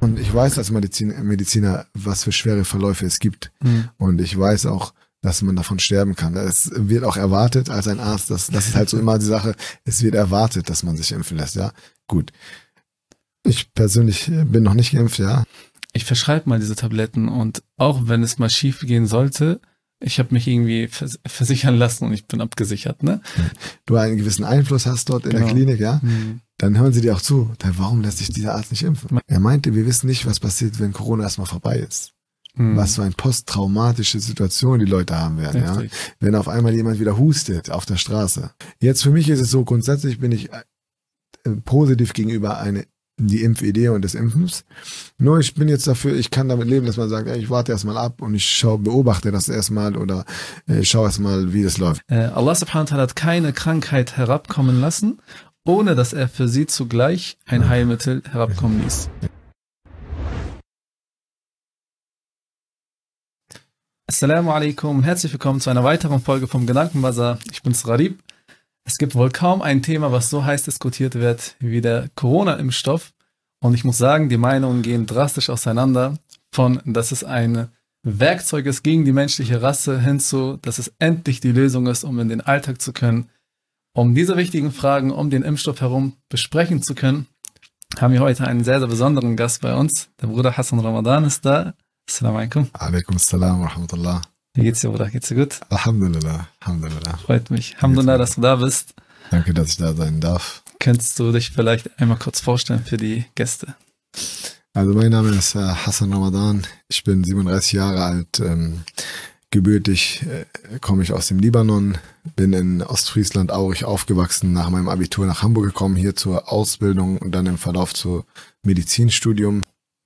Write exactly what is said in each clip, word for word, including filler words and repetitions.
und ich weiß als Medizin, Mediziner, was für schwere Verläufe es gibt. Mhm. Und ich weiß auch, dass man davon sterben kann. Es wird auch erwartet als ein Arzt, das, das ist halt so immer die Sache, es wird erwartet, dass man sich impfen lässt, ja. Gut. Ich persönlich bin noch nicht geimpft, ja. Ich verschreibe mal diese Tabletten und auch wenn es mal schief gehen sollte, ich habe mich irgendwie vers- versichern lassen und ich bin abgesichert, ne? Du einen gewissen Einfluss hast dort in genau. der Klinik, ja? Mhm. Dann hören sie dir auch zu. Dann warum lässt sich dieser Arzt nicht impfen? Er meinte, wir wissen nicht, was passiert, wenn Corona erstmal vorbei ist. Mhm. Was für eine posttraumatische Situation die Leute haben werden, Richtig. ja? Wenn auf einmal jemand wieder hustet auf der Straße. Jetzt für mich ist es so, grundsätzlich bin ich äh, positiv gegenüber eine die Impfidee und des Impfens. Nur ich bin jetzt dafür, ich kann damit leben, dass man sagt, ey, ich warte erstmal ab und ich schau, beobachte das erstmal oder äh, schaue erstmal, wie das läuft. Äh, Allah subhanahu wa ta'ala hat keine Krankheit herabkommen lassen, ohne dass er für sie zugleich ein Heilmittel herabkommen ließ. Assalamu alaikum, herzlich willkommen zu einer weiteren Folge vom Gedankenbazar. Ich bin's Radib. Es gibt wohl kaum ein Thema, was so heiß diskutiert wird wie der Corona-Impfstoff. Und ich muss sagen, die Meinungen gehen drastisch auseinander. Von, dass es ein Werkzeug ist gegen die menschliche Rasse, hinzu, dass es endlich die Lösung ist, um in den Alltag zu können. Um diese wichtigen Fragen um den Impfstoff herum besprechen zu können, haben wir heute einen sehr, sehr besonderen Gast bei uns. Der Bruder Hassan Ramadan ist da. Assalamu alaikum. Alaikum assalam wa rahmatullah. Wie geht's dir, Bruder? Geht's dir gut? Alhamdulillah, Alhamdulillah. Freut mich. Alhamdulillah, dass du da bist. Danke, dass ich da sein darf. Könntest du dich vielleicht einmal kurz vorstellen für die Gäste? Also mein Name ist äh, Hassan Ramadan. Ich bin siebenunddreißig Jahre alt. Ähm, gebürtig äh, komme ich aus dem Libanon. Bin in Ostfriesland, Aurich aufgewachsen. Nach meinem Abitur nach Hamburg gekommen, hier zur Ausbildung und dann im Verlauf zum Medizinstudium,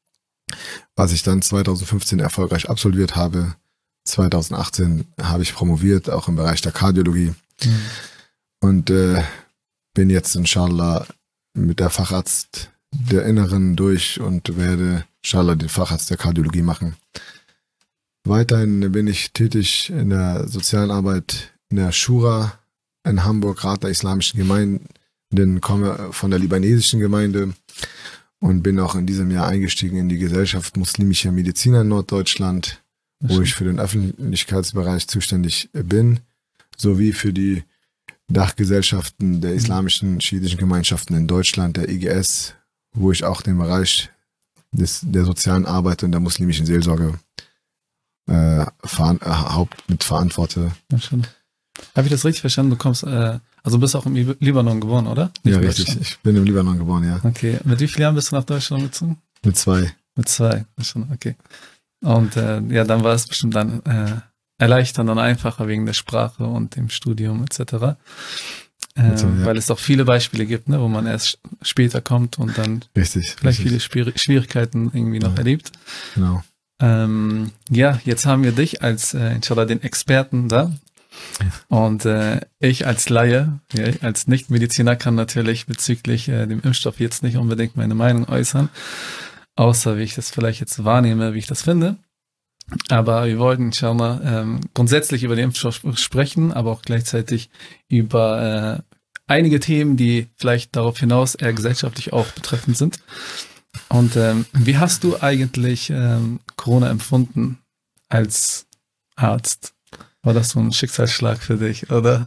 was ich dann zweitausendfünfzehn erfolgreich absolviert habe. zweitausendachtzehn habe ich promoviert, auch im Bereich der Kardiologie. Mhm. Und äh, bin jetzt inshallah mit der Facharzt der Inneren durch und werde inshallah den Facharzt der Kardiologie machen. Weiterhin bin ich tätig in der sozialen Arbeit in der Shura in Hamburg, Rat der islamischen Gemeinden, komme von der libanesischen Gemeinde und bin auch in diesem Jahr eingestiegen in die Gesellschaft muslimischer Mediziner in Norddeutschland, wo ich für den Öffentlichkeitsbereich zuständig bin, sowie für die Dachgesellschaften der islamischen schiitischen Gemeinschaften in Deutschland, der I G S, wo ich auch den Bereich des, der sozialen Arbeit und der muslimischen Seelsorge äh, veran, äh, haupt mit verantworte. Ja, schon. Habe ich das richtig verstanden? Du kommst, äh, also bist auch im Libanon geboren, oder? Nicht ja, richtig. Ich bin im Libanon geboren, ja. Okay. Mit wie vielen Jahren bist du nach Deutschland gezogen? Mit zwei. Mit zwei, schon, okay. Und äh, ja, dann war es bestimmt dann äh, erleichternd und einfacher wegen der Sprache und dem Studium et cetera. Äh, so, ja. Weil es auch viele Beispiele gibt, ne, wo man erst später kommt und dann richtig, vielleicht richtig. viele Schwier- Schwierigkeiten irgendwie noch ja. erlebt. Genau. Ähm, ja, jetzt haben wir dich als äh, inshallah den Experten da. Ja. Und äh, ich als Laie, ja, als Nichtmediziner kann natürlich bezüglich äh, dem Impfstoff jetzt nicht unbedingt meine Meinung äußern. Außer wie ich das vielleicht jetzt wahrnehme, wie ich das finde. Aber wir wollten inshallah ähm, grundsätzlich über den Impfstoff sprechen, aber auch gleichzeitig über äh, einige Themen, die vielleicht darauf hinaus eher gesellschaftlich auch betreffend sind. Und ähm, wie hast du eigentlich ähm, Corona empfunden als Arzt? War das so ein Schicksalsschlag für dich, oder?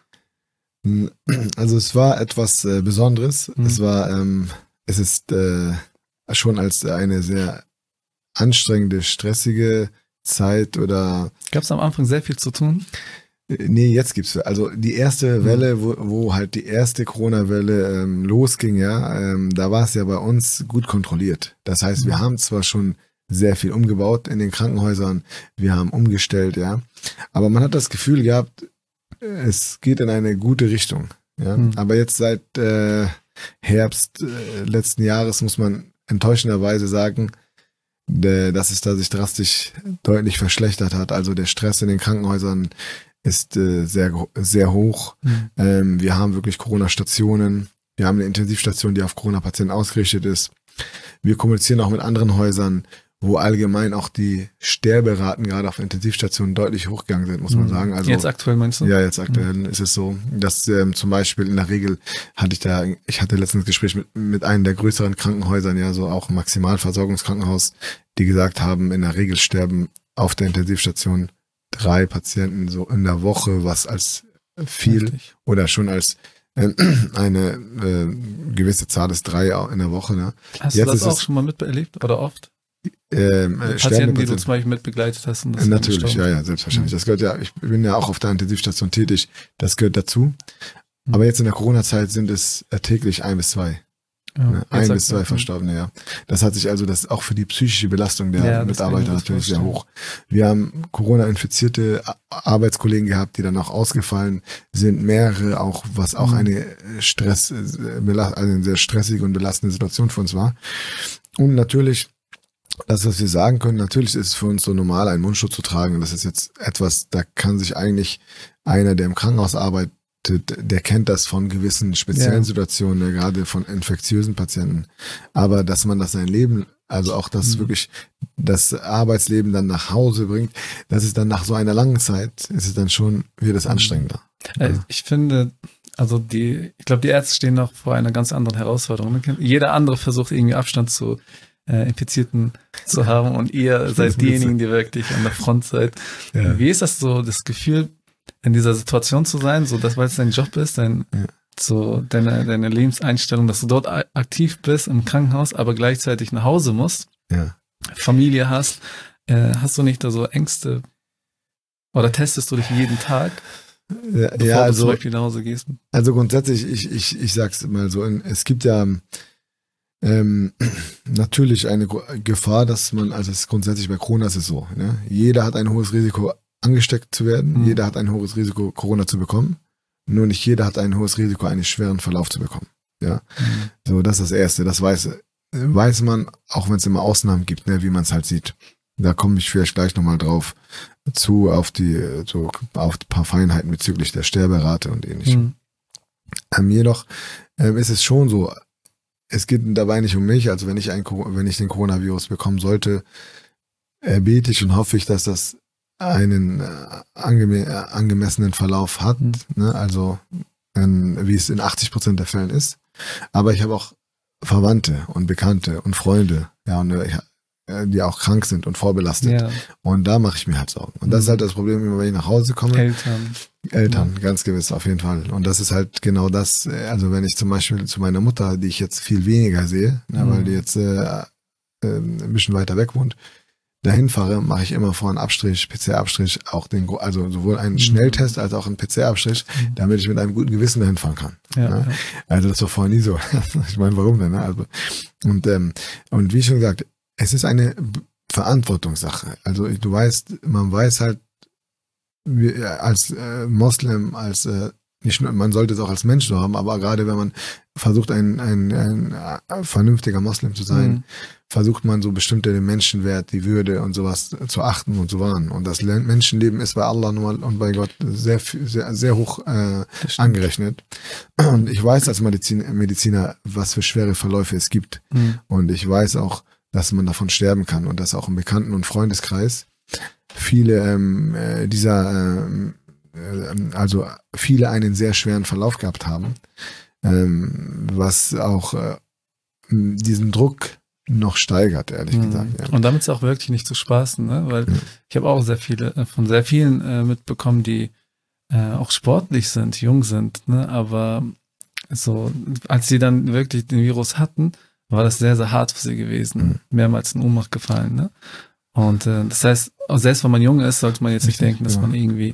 Also es war etwas äh, Besonderes. Mhm. Es war, ähm, es ist äh, schon als eine sehr anstrengende, stressige Zeit oder... Gab es am Anfang sehr viel zu tun? Nee, jetzt gibt's, also die erste Welle, wo, wo halt die erste Corona-Welle ähm, losging, ja, ähm, da war es ja bei uns gut kontrolliert. Das heißt, wir haben zwar schon sehr viel umgebaut in den Krankenhäusern, wir haben umgestellt, ja, aber man hat das Gefühl gehabt, es geht in eine gute Richtung, ja. Mhm. Aber jetzt seit äh, Herbst äh, letzten Jahres muss man enttäuschenderweise sagen, de, dass es da sich drastisch deutlich verschlechtert hat. Also der Stress in den Krankenhäusern ist äh, sehr, sehr hoch. Mhm. Ähm, wir haben wirklich Corona-Stationen. Wir haben eine Intensivstation, die auf Corona-Patienten ausgerichtet ist. Wir kommunizieren auch mit anderen Häusern wo allgemein auch die Sterberaten gerade auf Intensivstationen deutlich hochgegangen sind, muss man sagen. Also, jetzt aktuell meinst du? Ja, jetzt aktuell mhm. ist es so, dass ähm, zum Beispiel in der Regel hatte ich da, ich hatte letztens ein Gespräch mit, mit einem der größeren Krankenhäusern, ja, so auch ein Maximalversorgungskrankenhaus, die gesagt haben, in der Regel sterben auf der Intensivstation drei Patienten so in der Woche, was als viel Richtig. Oder schon als äh, eine äh, gewisse Zahl ist, drei in der Woche. Ne? Hast jetzt du das ist auch es, schon mal miterlebt oder oft? Ähm, äh, Patienten, die du zum Beispiel mitbegleitet hast. Und das natürlich, ja, ja, selbstverständlich. Mhm. Das gehört ja, ich bin ja auch auf der Intensivstation tätig, das gehört dazu. Mhm. Aber jetzt in der Corona-Zeit sind es täglich ein bis zwei. Ja, ne? Ein bis zwei Verstorbene, ja. Das hat sich also, das ist auch für die psychische Belastung der ja, Mitarbeiter natürlich sehr hoch. Wir haben Corona-infizierte Arbeitskollegen gehabt, die dann auch ausgefallen sind, mehrere auch, was auch mhm. eine Stress, also eine sehr stressige und belastende Situation für uns war. Und natürlich, das, was wir sagen können, natürlich ist es für uns so normal, einen Mundschutz zu tragen. Und das ist jetzt etwas, da kann sich eigentlich einer, der im Krankenhaus arbeitet, der kennt das von gewissen speziellen ja. Situationen, ja, gerade von infektiösen Patienten. Aber dass man das sein Leben, also auch das mhm. wirklich, das Arbeitsleben dann nach Hause bringt, das ist dann nach so einer langen Zeit, ist es dann schon, wird es anstrengender. Äh, ich finde, also die, ich glaube, die Ärzte stehen noch vor einer ganz anderen Herausforderung. Jeder andere versucht irgendwie Abstand zu äh, Infizierten zu haben und ihr seid diejenigen, die wirklich an der Front seid. Ja. Wie ist das so, das Gefühl, in dieser Situation zu sein, so dass, weil es dein Job ist, dein, ja. so deine, deine Lebenseinstellung, dass du dort aktiv bist im Krankenhaus, aber gleichzeitig nach Hause musst, ja. Familie hast, äh, hast du nicht da so Ängste oder testest du dich jeden Tag, ja, bevor ja, also, du zum Beispiel nach Hause gehst? Also grundsätzlich, ich, ich, ich sag's mal so, es gibt ja ähm, natürlich eine Gefahr, dass man, also es ist grundsätzlich bei Corona ist es so, ne? Jeder hat ein hohes Risiko, angesteckt zu werden. Mhm. Jeder hat ein hohes Risiko, Corona zu bekommen. Nur nicht jeder hat ein hohes Risiko, einen schweren Verlauf zu bekommen. Ja, mhm. so, das ist das Erste. Das weiß, weiß man, auch wenn es immer Ausnahmen gibt, ne, wie man es halt sieht. Da komme ich vielleicht gleich nochmal drauf zu, auf die, so, auf ein paar Feinheiten bezüglich der Sterberate und ähnlichem. Mhm. Ähm, jedoch ähm, ist es schon so, es geht dabei nicht um mich, also wenn ich ein, wenn ich den Coronavirus bekommen sollte, äh, bete ich und hoffe ich, dass das einen äh, angeme äh, angemessenen Verlauf hat, mhm. ne? Also ähm, wie es in achtzig Prozent der Fällen ist. Aber ich habe auch Verwandte und Bekannte und Freunde, ja, und äh, die auch krank sind und vorbelastet. Ja. Und da mache ich mir halt Sorgen. Und mhm. das ist halt das Problem, wenn ich nach Hause komme. Eltern. Eltern, ja. ganz gewiss, auf jeden Fall. Und das ist halt genau das, also wenn ich zum Beispiel zu meiner Mutter, die ich jetzt viel weniger sehe, mhm. ne, weil die jetzt äh, äh, ein bisschen weiter weg wohnt, dahin fahre, mache ich immer vor einen Abstrich, P C R-Abstrich, auch den, also sowohl einen Schnelltest als auch einen P C R-Abstrich, mhm. damit ich mit einem guten Gewissen dahin fahren kann. Ja, ne? ja. Also das war vorher nie so. Ich meine, warum denn? Ne? Also, und, ähm, und wie schon gesagt, es ist eine Verantwortungssache. Also du weißt, man weiß halt, wie, als äh, Moslem, als äh, nicht nur, man sollte es auch als Mensch so haben, aber gerade wenn man versucht, ein, ein, ein, ein vernünftiger Moslem zu sein, mhm. versucht man so bestimmte den Menschenwert, die Würde und sowas zu achten und zu wahren. Und das Menschenleben ist bei Allah und bei Gott sehr, sehr, sehr hoch äh, angerechnet. Und ich weiß als Medizin, Mediziner, was für schwere Verläufe es gibt. Mhm. Und ich weiß auch, dass man davon sterben kann und dass auch im Bekannten- und Freundeskreis viele ähm, äh, dieser ähm, also viele einen sehr schweren Verlauf gehabt haben, ähm, was auch äh, diesen Druck noch steigert, ehrlich mhm. gesagt. Ja. Und damit ist auch wirklich nicht zu spaßen, ne? Weil ja. ich habe auch sehr viele, von sehr vielen äh, mitbekommen, die äh, auch sportlich sind, jung sind, ne? Aber so, als sie dann wirklich den Virus hatten, war das sehr, sehr hart für sie gewesen. Mhm. Mehrmals in Ohnmacht gefallen, ne? Und äh, das heißt, selbst wenn man jung ist, sollte man jetzt nicht denken, dass ja. man irgendwie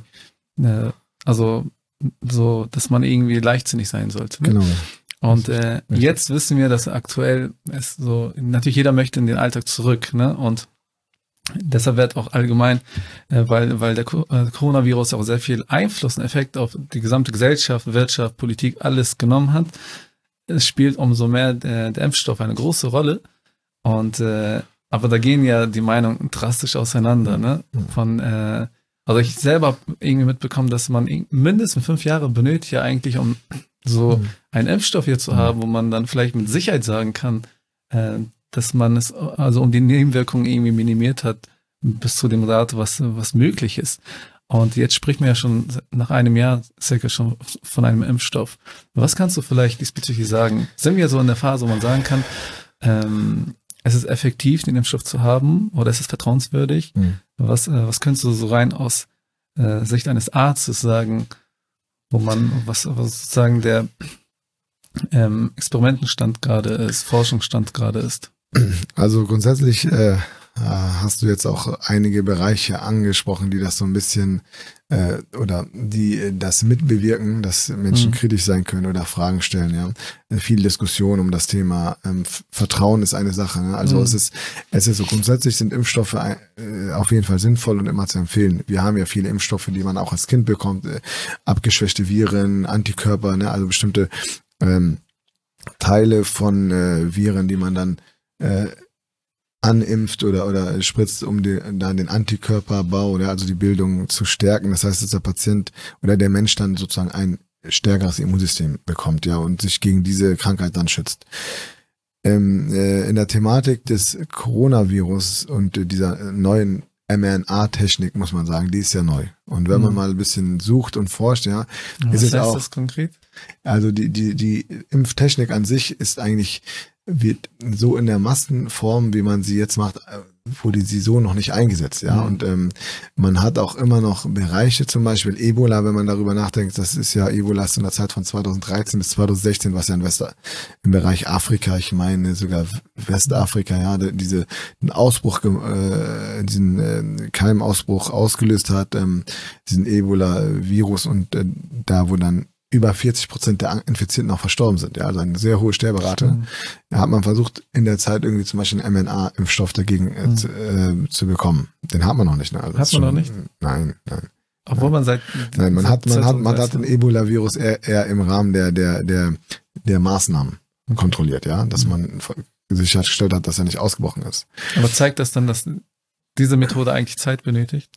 also so, dass man irgendwie leichtsinnig sein sollte. Ne? Genau. Und äh, jetzt wissen wir, dass aktuell es so, natürlich jeder möchte in den Alltag zurück, ne? Und deshalb wird auch allgemein, äh, weil, weil der äh, Coronavirus auch sehr viel Einfluss und Effekt auf die gesamte Gesellschaft, Wirtschaft, Politik, alles genommen hat, es spielt umso mehr der, der Impfstoff eine große Rolle. Und äh, aber da gehen ja die Meinungen drastisch auseinander, ne? Von äh, Also ich selber habe irgendwie mitbekommen, dass man mindestens fünf Jahre benötigt ja eigentlich, um so mhm. einen Impfstoff hier zu haben, wo man dann vielleicht mit Sicherheit sagen kann, äh, dass man es, also um die Nebenwirkungen irgendwie minimiert hat, bis zu dem Grad, was, was möglich ist. Und jetzt spricht man ja schon nach einem Jahr circa schon von einem Impfstoff. Was kannst du vielleicht diesbezüglich sagen? Sind wir so in der Phase, wo man sagen kann, ähm, es ist effektiv, den Impfstoff zu haben, oder ist es vertrauenswürdig? Mhm. Was, äh, was könntest du so rein aus äh, Sicht eines Arztes sagen, wo man, was, was sozusagen der ähm, Experimentenstand gerade ist, Forschungsstand gerade ist? Also grundsätzlich äh, hast du jetzt auch einige Bereiche angesprochen, die das so ein bisschen äh, oder die das mitbewirken, dass Menschen mhm. kritisch sein können oder Fragen stellen. Ja, viel Diskussion um das Thema ähm, Vertrauen ist eine Sache. Ne? Also mhm. es ist es ist so grundsätzlich sind Impfstoffe äh, auf jeden Fall sinnvoll und immer zu empfehlen. Wir haben ja viele Impfstoffe, die man auch als Kind bekommt, äh, abgeschwächte Viren, Antikörper, ne? Also bestimmte ähm, Teile von äh, Viren, die man dann äh, animpft oder oder spritzt, um die, dann den Antikörperbau, oder also die Bildung zu stärken. Das heißt, dass der Patient oder der Mensch dann sozusagen ein stärkeres Immunsystem bekommt, ja, und sich gegen diese Krankheit dann schützt. Ähm, äh, in der Thematik des Coronavirus und äh, dieser neuen mRNA-Technik, muss man sagen, die ist ja neu. Und wenn man mhm. mal ein bisschen sucht und forscht, ja, Was ist es heißt auch. das konkret? Also die die die Impftechnik an sich ist eigentlich wird so in der Massenform, wie man sie jetzt macht, wurde sie so noch nicht eingesetzt, ja. Mhm. Und ähm, man hat auch immer noch Bereiche, zum Beispiel Ebola, wenn man darüber nachdenkt, das ist ja Ebola ist in der Zeit von zweitausenddreizehn bis zweitausendsechzehn, was ja in West im Bereich Afrika, ich meine sogar Westafrika, ja, diese einen Ausbruch, äh, diesen äh, Keimausbruch ausgelöst hat, ähm, diesen Ebola-Virus, und äh, da wo dann über vierzig Prozent der Infizierten auch verstorben sind. Ja, also eine sehr hohe Sterberate. Mhm. Da hat man versucht, in der Zeit irgendwie zum Beispiel einen mRNA-Impfstoff dagegen äh, mhm. zu, äh, zu bekommen. Den hat man noch nicht. Ne? Also hat man schon, noch nicht? Nein, nein. Obwohl nein. man seit... Nein, man hat, man hat, man hat den Ebola-Virus eher, eher im Rahmen der, der, der, der Maßnahmen okay. kontrolliert, ja, dass mhm. man sichergestellt hat, dass er nicht ausgebrochen ist. Aber zeigt das dann, dass diese Methode eigentlich Zeit benötigt?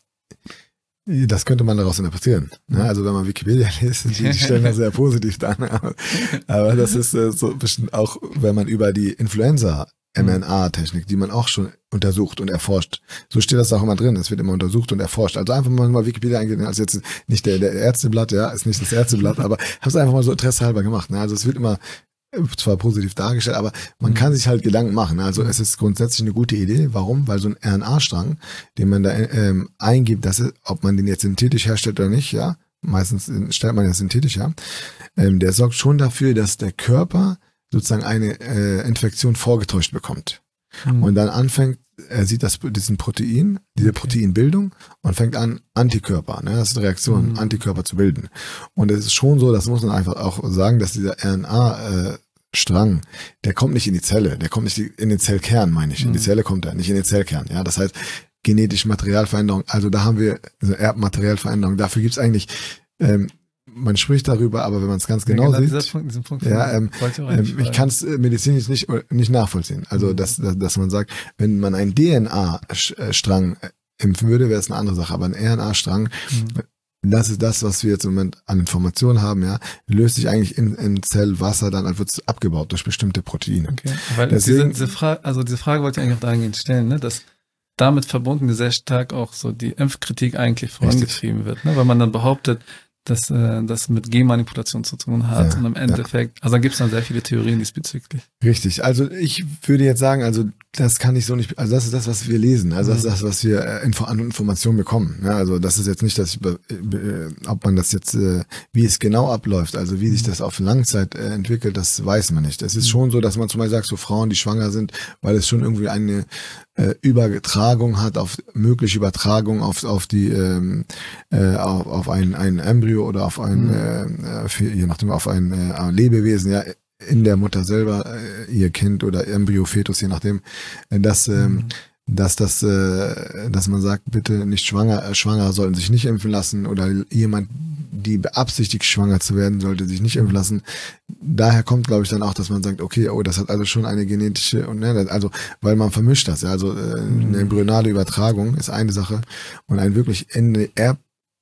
Das könnte man daraus interpretieren. Ne? Also wenn man Wikipedia liest, die, die stellen das sehr positiv dar. Aber, aber das ist äh, so bestimmt auch, wenn man über die Influenza-mRNA-Technik, die man auch schon untersucht und erforscht, so steht das auch immer drin, es wird immer untersucht und erforscht. Also einfach mal, mal Wikipedia eingehen, also jetzt nicht der, der Ärzteblatt, ja, ist nicht das Ärzteblatt, aber habe es einfach mal so interessehalber gemacht. Ne? Also es wird immer zwar positiv dargestellt, aber man mhm. kann sich halt Gedanken machen. Also es ist grundsätzlich eine gute Idee. Warum? Weil so ein R N A-Strang, den man da ähm, eingibt, dass es, ob man den jetzt synthetisch herstellt oder nicht, ja, meistens stellt man ja synthetisch her, ähm, der sorgt schon dafür, dass der Körper sozusagen eine äh, Infektion vorgetäuscht bekommt. Mhm. Und dann anfängt, er sieht das, diesen Protein, diese okay. Proteinbildung und fängt an, Antikörper, ne, das ist eine Reaktion, mhm. Antikörper zu bilden. Und es ist schon so, das muss man einfach auch sagen, dass dieser R N A-Strang, der kommt nicht in die Zelle, der kommt nicht in den Zellkern, meine ich. Mhm. In die Zelle kommt er, nicht in den Zellkern. Ja, das heißt, genetische Materialveränderung, also da haben wir also Erbmaterialveränderung. Dafür gibt's eigentlich, ähm, man spricht darüber, aber wenn man es ganz genau, ja, genau sieht, dieser Punkt, diesen Punkt ja, ähm, ähm, ich kann es medizinisch nicht nicht nachvollziehen. Also mhm. dass, dass dass man sagt, wenn man einen D N A-Strang impfen würde, wäre es eine andere Sache. Aber ein R N A-Strang, mhm. das ist das, was wir jetzt im Moment an Informationen haben. Ja, löst sich eigentlich in, in Zellwasser, dann wird es abgebaut durch bestimmte Proteine. Okay. Weil Deswegen, diese, diese Frage, also diese Frage wollte ich eigentlich auch dahingehend stellen, ne, dass damit verbunden sehr stark auch so die Impfkritik eigentlich vorangetrieben wird, ne, weil man dann behauptet, dass äh, das mit Genmanipulation zu tun hat, ja, und im Endeffekt, ja. also da gibt es dann sehr viele Theorien diesbezüglich. Richtig, also ich würde jetzt sagen, also das kann ich so nicht, also das ist das, was wir lesen, also das ist das, was wir äh, Info, an Informationen bekommen. Ja, also das ist jetzt nicht, dass ich, äh, ob man das jetzt, äh, wie es genau abläuft, also wie sich das auf Langzeit äh, entwickelt, das weiß man nicht. Es ist schon so, dass man zum Beispiel sagt, so Frauen, die schwanger sind, weil es schon irgendwie eine äh, Übertragung hat, auf mögliche Übertragung auf auf die ähm, äh, auf, auf ein ein Embryo oder auf ein mhm. äh, je nachdem auf ein äh, Lebewesen, ja, in der Mutter selber, äh, ihr Kind oder Embryo, Fetus, je nachdem, äh, dass ähm, mhm. dass das, äh, dass man sagt, bitte nicht schwanger, äh, Schwangere sollten sich nicht impfen lassen, oder jemand, die beabsichtigt, schwanger zu werden, sollte sich nicht impfen lassen. Daher kommt, glaube ich, dann auch, dass man sagt, okay, oh, das hat also schon eine genetische, und ne, also, weil man vermischt das, ja, also äh, eine embryonale Übertragung ist eine Sache, und ein wirklich in den Erb,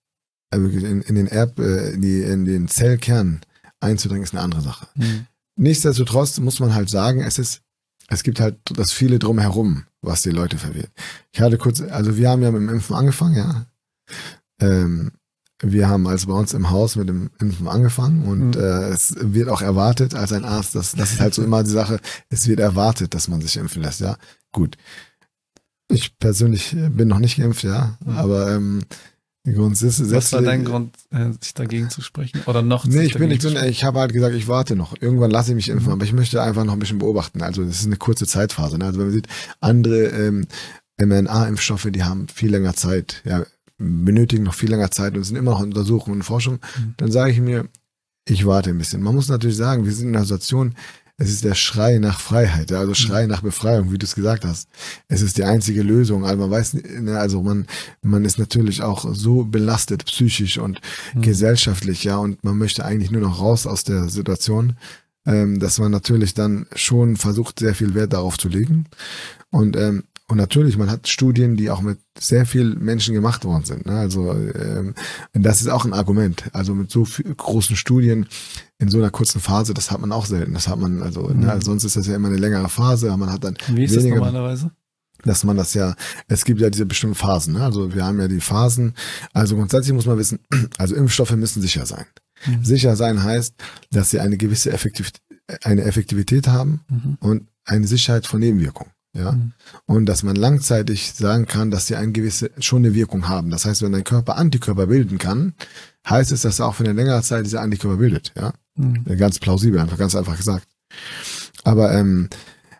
äh, in, in den Erb, äh, in, die, in den Zellkern einzudringen, ist eine andere Sache. Mhm. Nichtsdestotrotz muss man halt sagen, es ist es gibt halt das viele drumherum, was die Leute verwirrt. Ich hatte kurz, also wir haben ja mit dem Impfen angefangen, ja. Ähm, wir haben also bei uns im Haus mit dem Impfen angefangen und mhm. äh, es wird auch erwartet als ein Arzt, das, das ist halt so immer die Sache, es wird erwartet, dass man sich impfen lässt, ja. Gut. Ich persönlich bin noch nicht geimpft, ja, mhm. aber ähm, grundsätzlich. Was war dein Grund, äh, sich dagegen zu sprechen? Oder noch? Nee, ich bin, ich bin, ich habe halt gesagt, ich warte noch. Irgendwann lasse ich mich impfen, mhm. aber ich möchte einfach noch ein bisschen beobachten. Also das ist eine kurze Zeitphase. Ne? Also wenn man sieht, andere ähm, M R N A-Impfstoffe, die haben viel länger Zeit, ja, benötigen noch viel länger Zeit und sind immer noch in Untersuchungen und Forschung, mhm. dann sage ich mir, ich warte ein bisschen. Man muss natürlich sagen, wir sind in einer Situation, es ist der Schrei nach Freiheit, ja, also Schrei mhm. nach Befreiung, wie du es gesagt hast. Es ist die einzige Lösung. Also man weiß, ne, also man, man ist natürlich auch so belastet, psychisch und mhm. gesellschaftlich, ja, und man möchte eigentlich nur noch raus aus der Situation, ähm, dass man natürlich dann schon versucht, sehr viel Wert darauf zu legen. Und ähm, Und natürlich, man hat Studien, die auch mit sehr vielen Menschen gemacht worden sind. Ne? Also ähm, das ist auch ein Argument. Also mit so viel, großen Studien in so einer kurzen Phase, das hat man auch selten. Das hat man, also, mhm. ne, also sonst ist das ja immer eine längere Phase, aber man hat dann Wie ist weniger, das normalerweise? Dass man das ja, es gibt ja diese bestimmten Phasen. Ne? Also wir haben ja die Phasen. Also grundsätzlich muss man wissen, also Impfstoffe müssen sicher sein. Mhm. Sicher sein heißt, dass sie eine gewisse Effektivität, eine Effektivität haben mhm. und eine Sicherheit von Nebenwirkungen. Ja, mhm. und dass man langzeitig sagen kann, dass sie eine gewisse, schon eine Wirkung haben. Das heißt, wenn dein Körper Antikörper bilden kann, heißt es, dass er auch für eine längere Zeit diese Antikörper bildet. Ja, mhm. ganz plausibel, einfach ganz einfach gesagt. Aber ähm,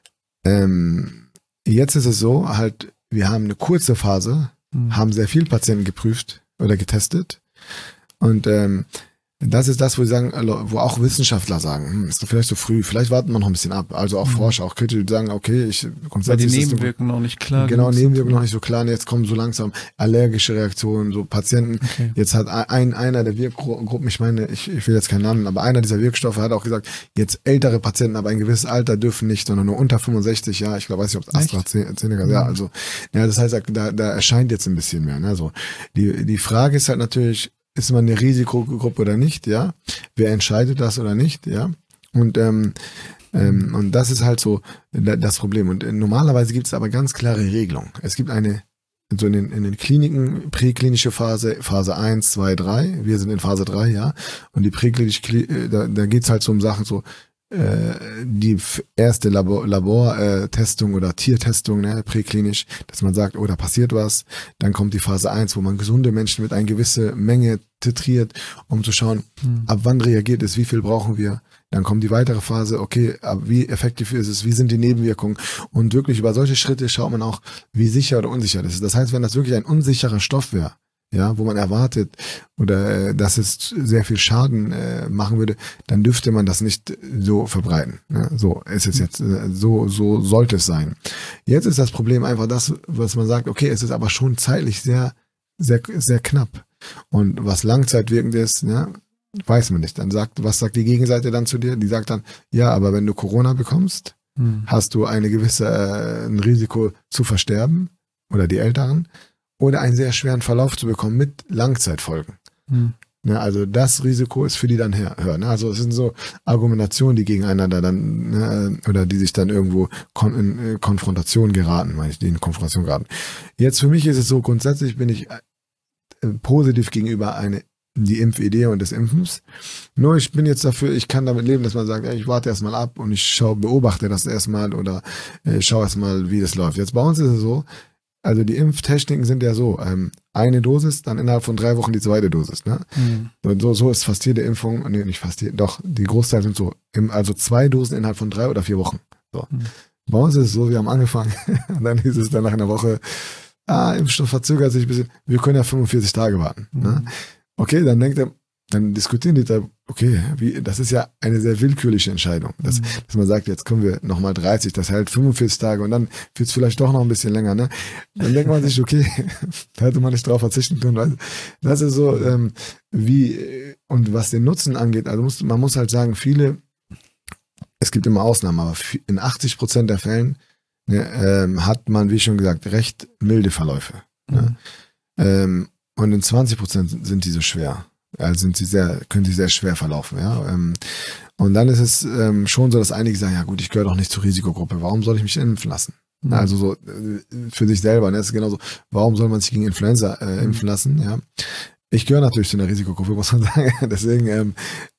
ähm, jetzt ist es so, halt, wir haben eine kurze Phase, mhm. haben sehr viele Patienten geprüft oder getestet und ähm, das ist das, wo sie sagen, wo auch Wissenschaftler sagen, hm, ist doch vielleicht zu früh, vielleicht warten wir noch ein bisschen ab. Also auch mhm. Forscher, auch Kritiker, die sagen, okay, ich grundsätzlich. Weil die Nebenwirkungen noch nicht klar. Genau, Nebenwirkungen noch nicht so klar. Und jetzt kommen so langsam allergische Reaktionen, so Patienten. Okay. Jetzt hat ein einer der Wirkgruppen, ich meine, ich, ich will jetzt keinen Namen, aber einer dieser Wirkstoffe hat auch gesagt, jetzt ältere Patienten, aber ein gewisses Alter dürfen nicht, sondern nur unter fünfundsechzig, ja, ich glaube, weiß nicht, ob es AstraZeneca, mhm. ja, also, ja, das heißt, da, da erscheint jetzt ein bisschen mehr, ne, so. Die, die Frage ist halt natürlich, ist man eine Risikogruppe oder nicht, ja? Wer entscheidet das oder nicht, ja? Und ähm, ähm, und das ist halt so das Problem. Und normalerweise gibt es aber ganz klare Regelungen. Es gibt eine, so in den, in den Kliniken, präklinische Phase, Phase eins, zwei, drei. Wir sind in Phase drei, ja. Und die präklinische, da, da geht es halt so um Sachen so, die erste Labor, Labortestung oder Tiertestung, ne, präklinisch, dass man sagt, oh, da passiert was. Dann kommt die Phase eins, wo man gesunde Menschen mit einer gewissen Menge titriert, um zu schauen, hm. ab wann reagiert es, wie viel brauchen wir. Dann kommt die weitere Phase, okay, ab wie effektiv ist es, wie sind die Nebenwirkungen. Und wirklich über solche Schritte schaut man auch, wie sicher oder unsicher das ist. Das heißt, wenn das wirklich ein unsicherer Stoff wäre, ja, wo man erwartet oder äh, dass es sehr viel Schaden äh, machen würde, dann dürfte man das nicht so verbreiten. Ne? So ist es jetzt, äh, so so sollte es sein. Jetzt ist das Problem einfach das, was man sagt, okay, es ist aber schon zeitlich sehr, sehr, sehr knapp. Und was langzeitwirkend ist, ja, weiß man nicht. Dann sagt, was sagt die Gegenseite dann zu dir? Die sagt dann, ja, aber wenn du Corona bekommst, hm. hast du eine gewisse äh, ein Risiko zu versterben oder die Älteren. Oder einen sehr schweren Verlauf zu bekommen mit Langzeitfolgen. Hm. Ja, also das Risiko ist für die dann höher. Ne? Also es sind so Argumentationen, die gegeneinander dann, ne, oder die sich dann irgendwo kon in äh, Konfrontation geraten, meine ich, die in Konfrontation geraten. Jetzt für mich ist es so, grundsätzlich bin ich äh, positiv gegenüber eine die Impfidee und des Impfens. Nur ich bin jetzt dafür, ich kann damit leben, dass man sagt, ey, ich warte erstmal ab und ich schau, beobachte das erstmal oder äh, schaue erstmal, wie das läuft. Jetzt bei uns ist es so, also die Impftechniken sind ja so, ähm, eine Dosis, dann innerhalb von drei Wochen die zweite Dosis. Ne? Mhm. Und so, so ist fast jede Impfung, nee, nicht fast jede, doch, die Großteil sind so, im, also zwei Dosen innerhalb von drei oder vier Wochen. So. Mhm. Bei uns ist es so, wir haben angefangen, und dann hieß es dann nach einer Woche, ah, Impfstoff verzögert sich ein bisschen, wir können ja fünfundvierzig Tage warten. Mhm. Ne? Okay, dann denkt er, dann diskutieren die da, okay, wie, das ist ja eine sehr willkürliche Entscheidung, dass, mhm. dass man sagt, jetzt können wir nochmal dreißig, das hält fünfundvierzig Tage und dann wird es vielleicht doch noch ein bisschen länger, ne? Dann denkt man sich, okay, da hätte man nicht drauf verzichten können. Also das ist so, ähm, wie, und was den Nutzen angeht, also muss, man muss halt sagen, viele, es gibt immer Ausnahmen, aber in achtzig Prozent der Fällen ne, ähm, hat man, wie schon gesagt, recht milde Verläufe. Mhm. Ne? Ähm, und in zwanzig Prozent sind die so schwer. Also sind sie sehr, können sie sehr schwer verlaufen, ja. Und dann ist es ähm, schon so, dass einige sagen, ja gut, ich gehöre doch nicht zur Risikogruppe, warum soll ich mich impfen lassen? Mhm. Also so äh, für sich selber, ne? Das ist genauso, warum soll man sich gegen Influenza äh, impfen lassen? Ja, ich gehöre natürlich zu einer Risikogruppe, muss man sagen. Deswegen ähm,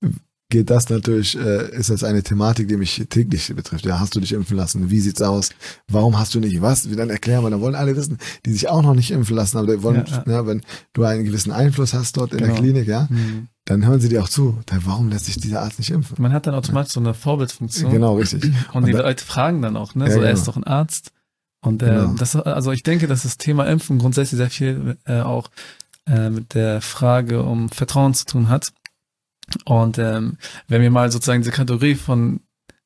geht das natürlich, äh, ist das eine Thematik, die mich täglich betrifft. Ja, hast du dich impfen lassen? Wie sieht's aus? Warum hast du nicht? Was? Wie dann erklären wir? Dann wollen alle wissen, die sich auch noch nicht impfen lassen, aber die wollen, ja, ja. Ja, wenn du einen gewissen Einfluss hast dort in genau. der Klinik, ja, mhm. dann hören sie dir auch zu. Dann, warum lässt sich dieser Arzt nicht impfen? Man hat dann automatisch so eine Vorbildfunktion. Genau, richtig. Und, Und die da, Leute fragen dann auch, ne? Ja, so, genau. Er ist doch ein Arzt. Und äh, genau. das, also ich denke, dass das Thema Impfen grundsätzlich sehr viel äh, auch äh, mit der Frage um Vertrauen zu tun hat. Und ähm, wenn wir mal sozusagen diese Kategorie von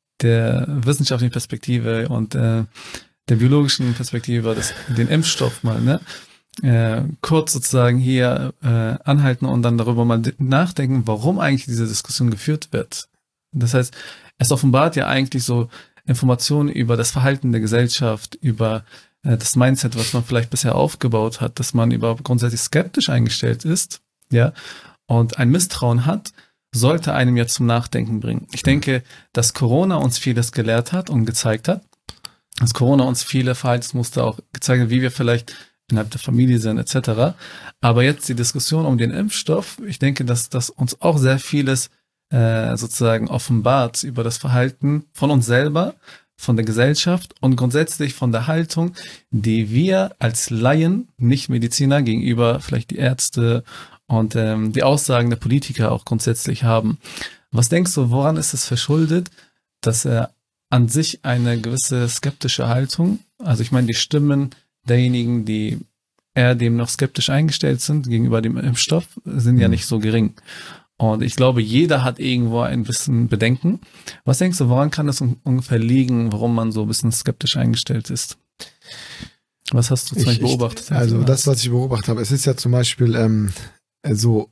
der wissenschaftlichen Perspektive und äh, der biologischen Perspektive, das, den Impfstoff mal, ne, äh, kurz sozusagen hier äh, anhalten und dann darüber mal nachdenken, warum eigentlich diese Diskussion geführt wird. Das heißt, es offenbart ja eigentlich so Informationen über das Verhalten der Gesellschaft, über äh, das Mindset, was man vielleicht bisher aufgebaut hat, dass man überhaupt grundsätzlich skeptisch eingestellt ist, ja, und ein Misstrauen hat, sollte einem ja zum Nachdenken bringen. Ich denke, dass Corona uns vieles gelehrt hat und gezeigt hat, dass Corona uns viele Verhaltensmuster auch gezeigt hat, wie wir vielleicht innerhalb der Familie sind, et cetera. Aber jetzt die Diskussion um den Impfstoff, ich denke, dass das uns auch sehr vieles äh, sozusagen offenbart über das Verhalten von uns selber, von der Gesellschaft und grundsätzlich von der Haltung, die wir als Laien, nicht Mediziner, gegenüber vielleicht die Ärzte und ähm, die Aussagen der Politiker auch grundsätzlich haben. Was denkst du, woran ist es verschuldet, dass er an sich eine gewisse skeptische Haltung, also ich meine die Stimmen derjenigen, die eher dem noch skeptisch eingestellt sind gegenüber dem Impfstoff, sind ja nicht so gering. Und ich glaube, jeder hat irgendwo ein bisschen Bedenken. Was denkst du, woran kann es un- ungefähr liegen, warum man so ein bisschen skeptisch eingestellt ist? Was hast du zum Beispiel beobachtet? Also das, was ich beobachtet habe, es ist ja zum Beispiel ähm, so,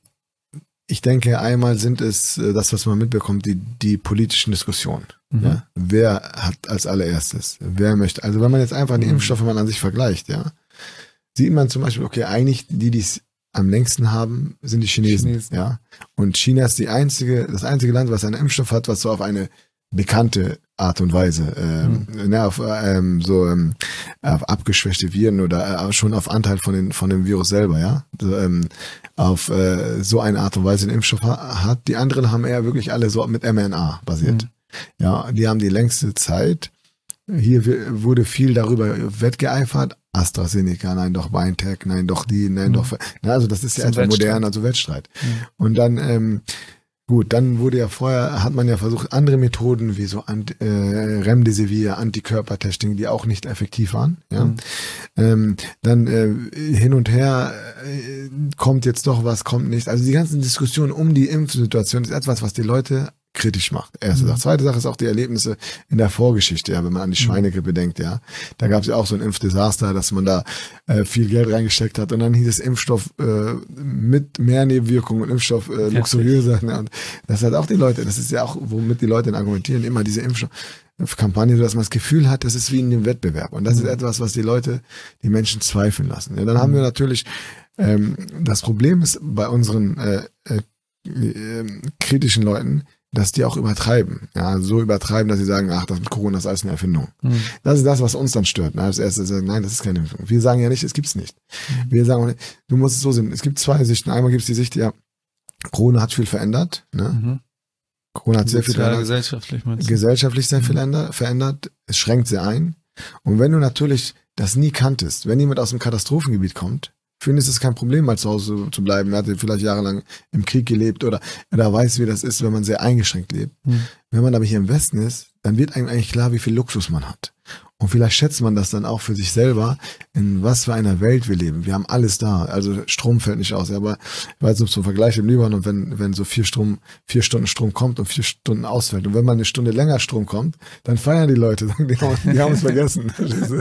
ich denke, einmal sind es äh, das, was man mitbekommt, die, die politischen Diskussionen. Mhm. Ja? Wer hat als allererstes? Wer möchte? Also wenn man jetzt einfach die mhm. Impfstoffe mal an sich vergleicht, ja, sieht man zum Beispiel, okay, eigentlich die, die es am längsten haben, sind die Chinesen, Chinesen. Ja. Und China ist die einzige, das einzige Land, was einen Impfstoff hat, was so auf eine bekannte Art und Weise, ähm, mhm. ne, auf ähm, so ähm, auf abgeschwächte Viren oder äh, schon auf Anteil von den von dem Virus selber, ja, so, ähm, auf äh, so eine Art und Weise den Impfstoff ha- hat. Die anderen haben eher wirklich alle so mit mRNA basiert. Mhm. Ja, die haben die längste Zeit. Hier w- wurde viel darüber wettgeeifert. AstraZeneca, nein, doch BioNTech, nein, doch die, nein, mhm. doch. Na, also das ist ja etwa modern, also Wettstreit. Mhm. Und dann ähm, Gut, dann wurde ja vorher, hat man ja versucht, andere Methoden wie so Ant, äh, Remdesivir, Antikörpertesting, die auch nicht effektiv waren. Ja. Mhm. Ähm, dann äh, hin und her äh, kommt jetzt doch was, kommt nicht. Also die ganzen Diskussionen um die Impfsituation ist etwas, was die Leute kritisch macht. Erste mhm. Sache. Zweite Sache ist auch die Erlebnisse in der Vorgeschichte, ja, wenn man an die Schweinegrippe mhm. denkt, ja. Da gab es ja auch so ein Impfdesaster, dass man da äh, viel Geld reingesteckt hat und dann hieß es Impfstoff äh, mit mehr Nebenwirkungen und Impfstoff äh, luxuriöser. Ne? Und das hat auch die Leute, das ist ja auch, womit die Leute argumentieren, immer diese Impfstoffkampagne, dass man das Gefühl hat, das ist wie in einem Wettbewerb. Und das mhm. ist etwas, was die Leute, die Menschen zweifeln lassen. Ja, dann mhm. haben wir natürlich, ähm, das Problem ist bei unseren äh, äh, äh, kritischen Leuten, dass die auch übertreiben. Ja, so übertreiben, dass sie sagen, ach, das mit Corona ist alles eine Erfindung. Mhm. Das ist das, was uns dann stört. Als erstes sagen, nein, das ist keine Impfung. Wir sagen ja nicht, es gibt's nicht. Mhm. Wir sagen, du musst es so sehen. Es gibt zwei Sichten. Einmal gibt es die Sicht, ja, Corona hat viel verändert. Ne? Mhm. Corona hat sehr viel verändert. Gesellschaftlich, gesellschaftlich sehr viel mhm. verändert. Es schränkt sehr ein. Und wenn du natürlich das nie kanntest, wenn jemand aus dem Katastrophengebiet kommt, für ihn ist es kein Problem, mal zu Hause zu bleiben. Er hat vielleicht jahrelang im Krieg gelebt oder er weiß, wie das ist, wenn man sehr eingeschränkt lebt. Mhm. Wenn man aber hier im Westen ist, dann wird einem eigentlich klar, wie viel Luxus man hat. Und vielleicht schätzt man das dann auch für sich selber, in was für einer Welt wir leben. Wir haben alles da. Also Strom fällt nicht aus. Aber ich weiß nicht, zum Vergleich im Libanon, wenn, wenn so vier Strom, vier Stunden Strom kommt und vier Stunden ausfällt. Und wenn man eine Stunde länger Strom kommt, dann feiern die Leute, sagen, die haben, die haben es vergessen.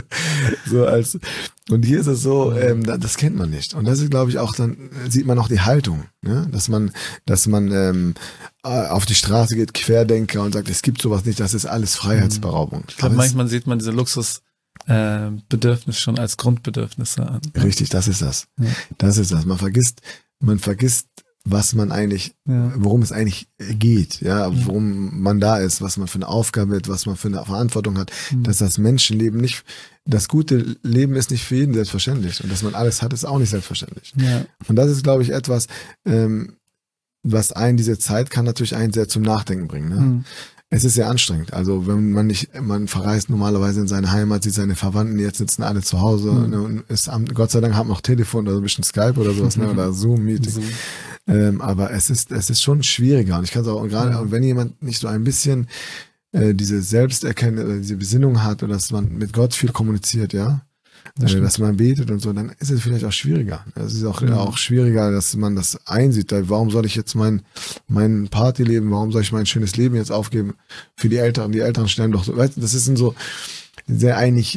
So als, und hier ist es so, ähm, das kennt man nicht. Und das ist, glaube ich, auch, dann sieht man auch die Haltung, ne? Dass man, dass man ähm, auf die Straße geht, Querdenker und sagt, es gibt sowas nicht, das ist alles Freiheitsberaubung. Ich glaube, manchmal sieht man diese Luxusbedürfnisse äh, schon als Grundbedürfnisse an. Richtig, das ist das. Ja. Das ist das. Man vergisst, man vergisst was man eigentlich, ja. worum es eigentlich geht, ja, worum man da ist, was man für eine Aufgabe hat, was man für eine Verantwortung hat, mhm. dass das Menschenleben nicht, das gute Leben ist nicht für jeden selbstverständlich und dass man alles hat, ist auch nicht selbstverständlich. Ja. Und das ist, glaube ich, etwas, ähm, was einen, diese Zeit kann natürlich einen sehr zum Nachdenken bringen. Ne? Mhm. Es ist sehr anstrengend. Also wenn man nicht, man verreist normalerweise in seine Heimat, sieht seine Verwandten, jetzt sitzen alle zu Hause mhm. ne, und ist, Gott sei Dank haben wir noch Telefon oder ein bisschen Skype oder sowas, ne, oder Zoom-Meeting. Zoom. Ähm, aber es ist, es ist schon schwieriger. Und ich kann es auch gerade, mhm. wenn jemand nicht so ein bisschen äh, diese Selbsterkenntnis oder diese Besinnung hat oder dass man mit Gott viel kommuniziert, ja, das dass man betet und so, dann ist es vielleicht auch schwieriger. Es ist auch, mhm. auch schwieriger, dass man das einsieht. Warum soll ich jetzt mein, mein Partyleben, warum soll ich mein schönes Leben jetzt aufgeben für die Eltern? Die Eltern stellen doch so, weißt du, das ist so sehr eigentlich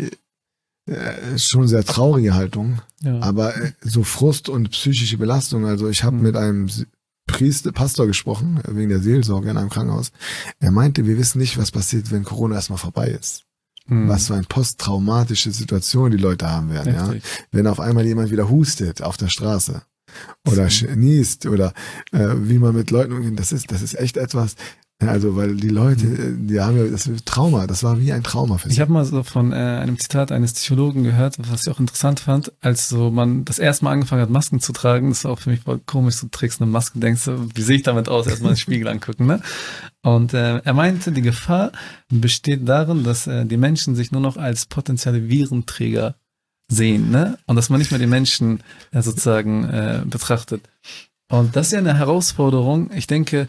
äh, schon sehr traurige Haltung, ja. aber äh, so Frust und psychische Belastung. Also ich habe mhm. mit einem Priester, Pastor gesprochen, wegen der Seelsorge in einem Krankenhaus. Er meinte, wir wissen nicht, was passiert, wenn Corona erstmal vorbei ist. Hm. Was für eine posttraumatische Situation die Leute haben werden, ja. Wenn auf einmal jemand wieder hustet auf der Straße oder so. niest oder äh, wie man mit Leuten umgeht, das ist, das ist echt etwas, also weil die Leute, die haben ja das Trauma, das war wie ein Trauma für sie. Ich habe mal so von äh, einem Zitat eines Psychologen gehört, was ich auch interessant fand, als so man das erste Mal angefangen hat, Masken zu tragen, das ist auch für mich voll komisch, du trägst eine Maske, denkst du, wie sehe ich damit aus, erstmal den Spiegel angucken, ne? Und äh, er meinte, die Gefahr besteht darin, dass äh, die Menschen sich nur noch als potenzielle Virenträger sehen, ne? Und dass man nicht mehr die Menschen äh, sozusagen äh, betrachtet. Und das ist ja eine Herausforderung. Ich denke,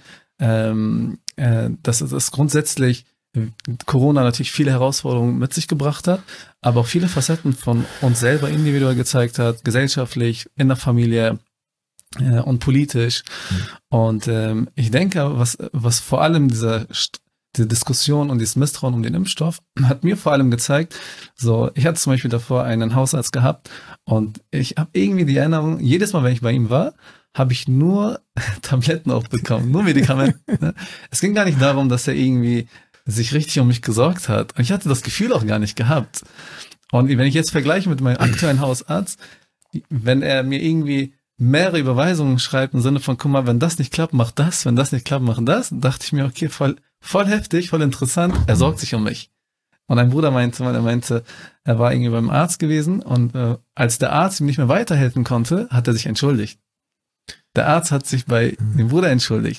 ähm, äh, dass es grundsätzlich Corona natürlich viele Herausforderungen mit sich gebracht hat, aber auch viele Facetten von uns selber individuell gezeigt hat, gesellschaftlich, in der Familie äh, und politisch. Mhm. Und ähm, ich denke, was, was vor allem diese, diese Diskussion und dieses Misstrauen um den Impfstoff hat mir vor allem gezeigt, so, ich hatte zum Beispiel davor einen Hausarzt gehabt und ich habe irgendwie die Erinnerung, jedes Mal, wenn ich bei ihm war, habe ich nur Tabletten aufbekommen, nur Medikamente. Es ging gar nicht darum, dass er irgendwie sich richtig um mich gesorgt hat. Und ich hatte das Gefühl auch gar nicht gehabt. Und wenn ich jetzt vergleiche mit meinem aktuellen Hausarzt, wenn er mir irgendwie mehrere Überweisungen schreibt im Sinne von, guck mal, wenn das nicht klappt, mach das, wenn das nicht klappt, mach das, dachte ich mir, okay, voll, voll heftig, voll interessant, er sorgt sich um mich. Und ein Bruder meinte mal, er meinte, er war irgendwie beim Arzt gewesen und äh, als der Arzt ihm nicht mehr weiterhelfen konnte, hat er sich entschuldigt. Der Arzt hat sich bei dem Bruder entschuldigt.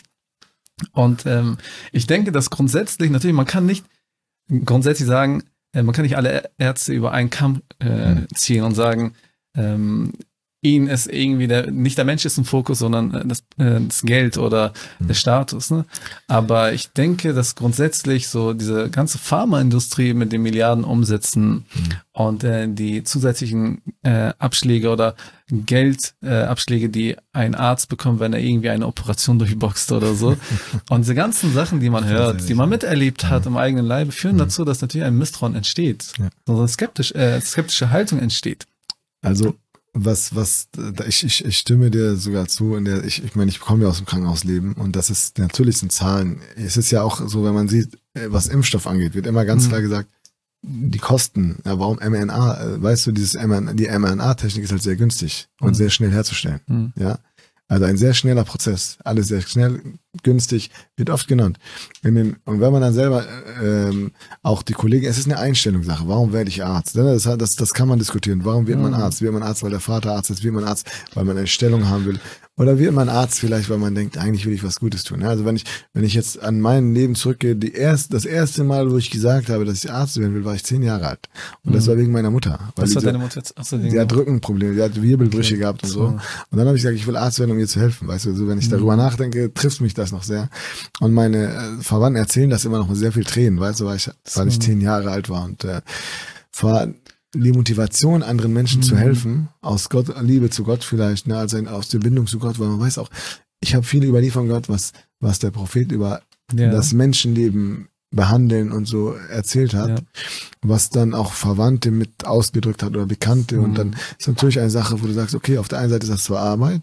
Und ähm, ich denke, dass grundsätzlich, natürlich, man kann nicht grundsätzlich sagen, äh, man kann nicht alle Ärzte über einen Kamm äh, ziehen und sagen, ähm, ihn ist irgendwie der, nicht der Mensch ist im Fokus, sondern das, äh, das Geld oder mhm. der Status. Ne? Aber ich denke, dass grundsätzlich so diese ganze Pharmaindustrie mit den Milliarden Umsätzen mhm. und äh, die zusätzlichen äh, Abschläge oder Geldabschläge, äh, die ein Arzt bekommt, wenn er irgendwie eine Operation durchboxt oder so. Und diese ganzen Sachen, die man hört, die man miterlebt hat im eigenen Leibe, führen mhm. dazu, dass natürlich ein Misstrauen entsteht. Ja. So eine skeptisch, äh, skeptische Haltung entsteht. Also Was, was, ich, ich, ich stimme dir sogar zu, in der, ich, ich meine, ich komme ja aus dem Krankenhausleben und das ist, natürlich sind Zahlen. Es ist ja auch so, wenn man sieht, was Impfstoff angeht, wird immer ganz mhm. klar gesagt, die Kosten, ja, warum mRNA, weißt du, dieses mRNA, die mRNA-Technik ist halt sehr günstig und mhm. sehr schnell herzustellen, mhm. ja. Also ein sehr schneller Prozess, alles sehr schnell, günstig, wird oft genannt. In den, und wenn man dann selber ähm, auch die Kollegen, es ist eine Einstellungssache, warum werde ich Arzt? Das, das, das kann man diskutieren. Warum wird man Arzt? Wird man Arzt, weil der Vater Arzt ist? Wird man Arzt, weil man eine Stellung haben will? Oder wird man Arzt vielleicht, weil man denkt, eigentlich will ich was Gutes tun? Also wenn ich, wenn ich jetzt an mein Leben zurückgehe, die erst, das erste Mal, wo ich gesagt habe, dass ich Arzt werden will, war ich zehn Jahre alt. Und das war wegen meiner Mutter. Weil was hat die, deine Mutter jetzt? Achso, die hat Rückenprobleme, die hat Wirbelbrüche okay. gehabt und so. Und dann habe ich gesagt, ich will Arzt werden, um ihr zu helfen. Weißt du, also wenn ich darüber mhm. nachdenke, trifft mich das noch sehr. Und meine äh, Verwandten erzählen das immer noch mit sehr viel Tränen, weißt du, weil ich, weil ich zehn Jahre alt war und äh, war die Motivation, anderen Menschen mhm. zu helfen, aus Gott, Liebe zu Gott vielleicht, ne, also aus der Bindung zu Gott, weil man weiß auch, ich habe viel überliefert Gott, was, was der Prophet über ja. das Menschenleben behandeln und so erzählt hat, ja. was dann auch Verwandte mit ausgedrückt hat oder Bekannte mhm. und dann ist natürlich eine Sache, wo du sagst, okay, auf der einen Seite ist das zwar Arbeit,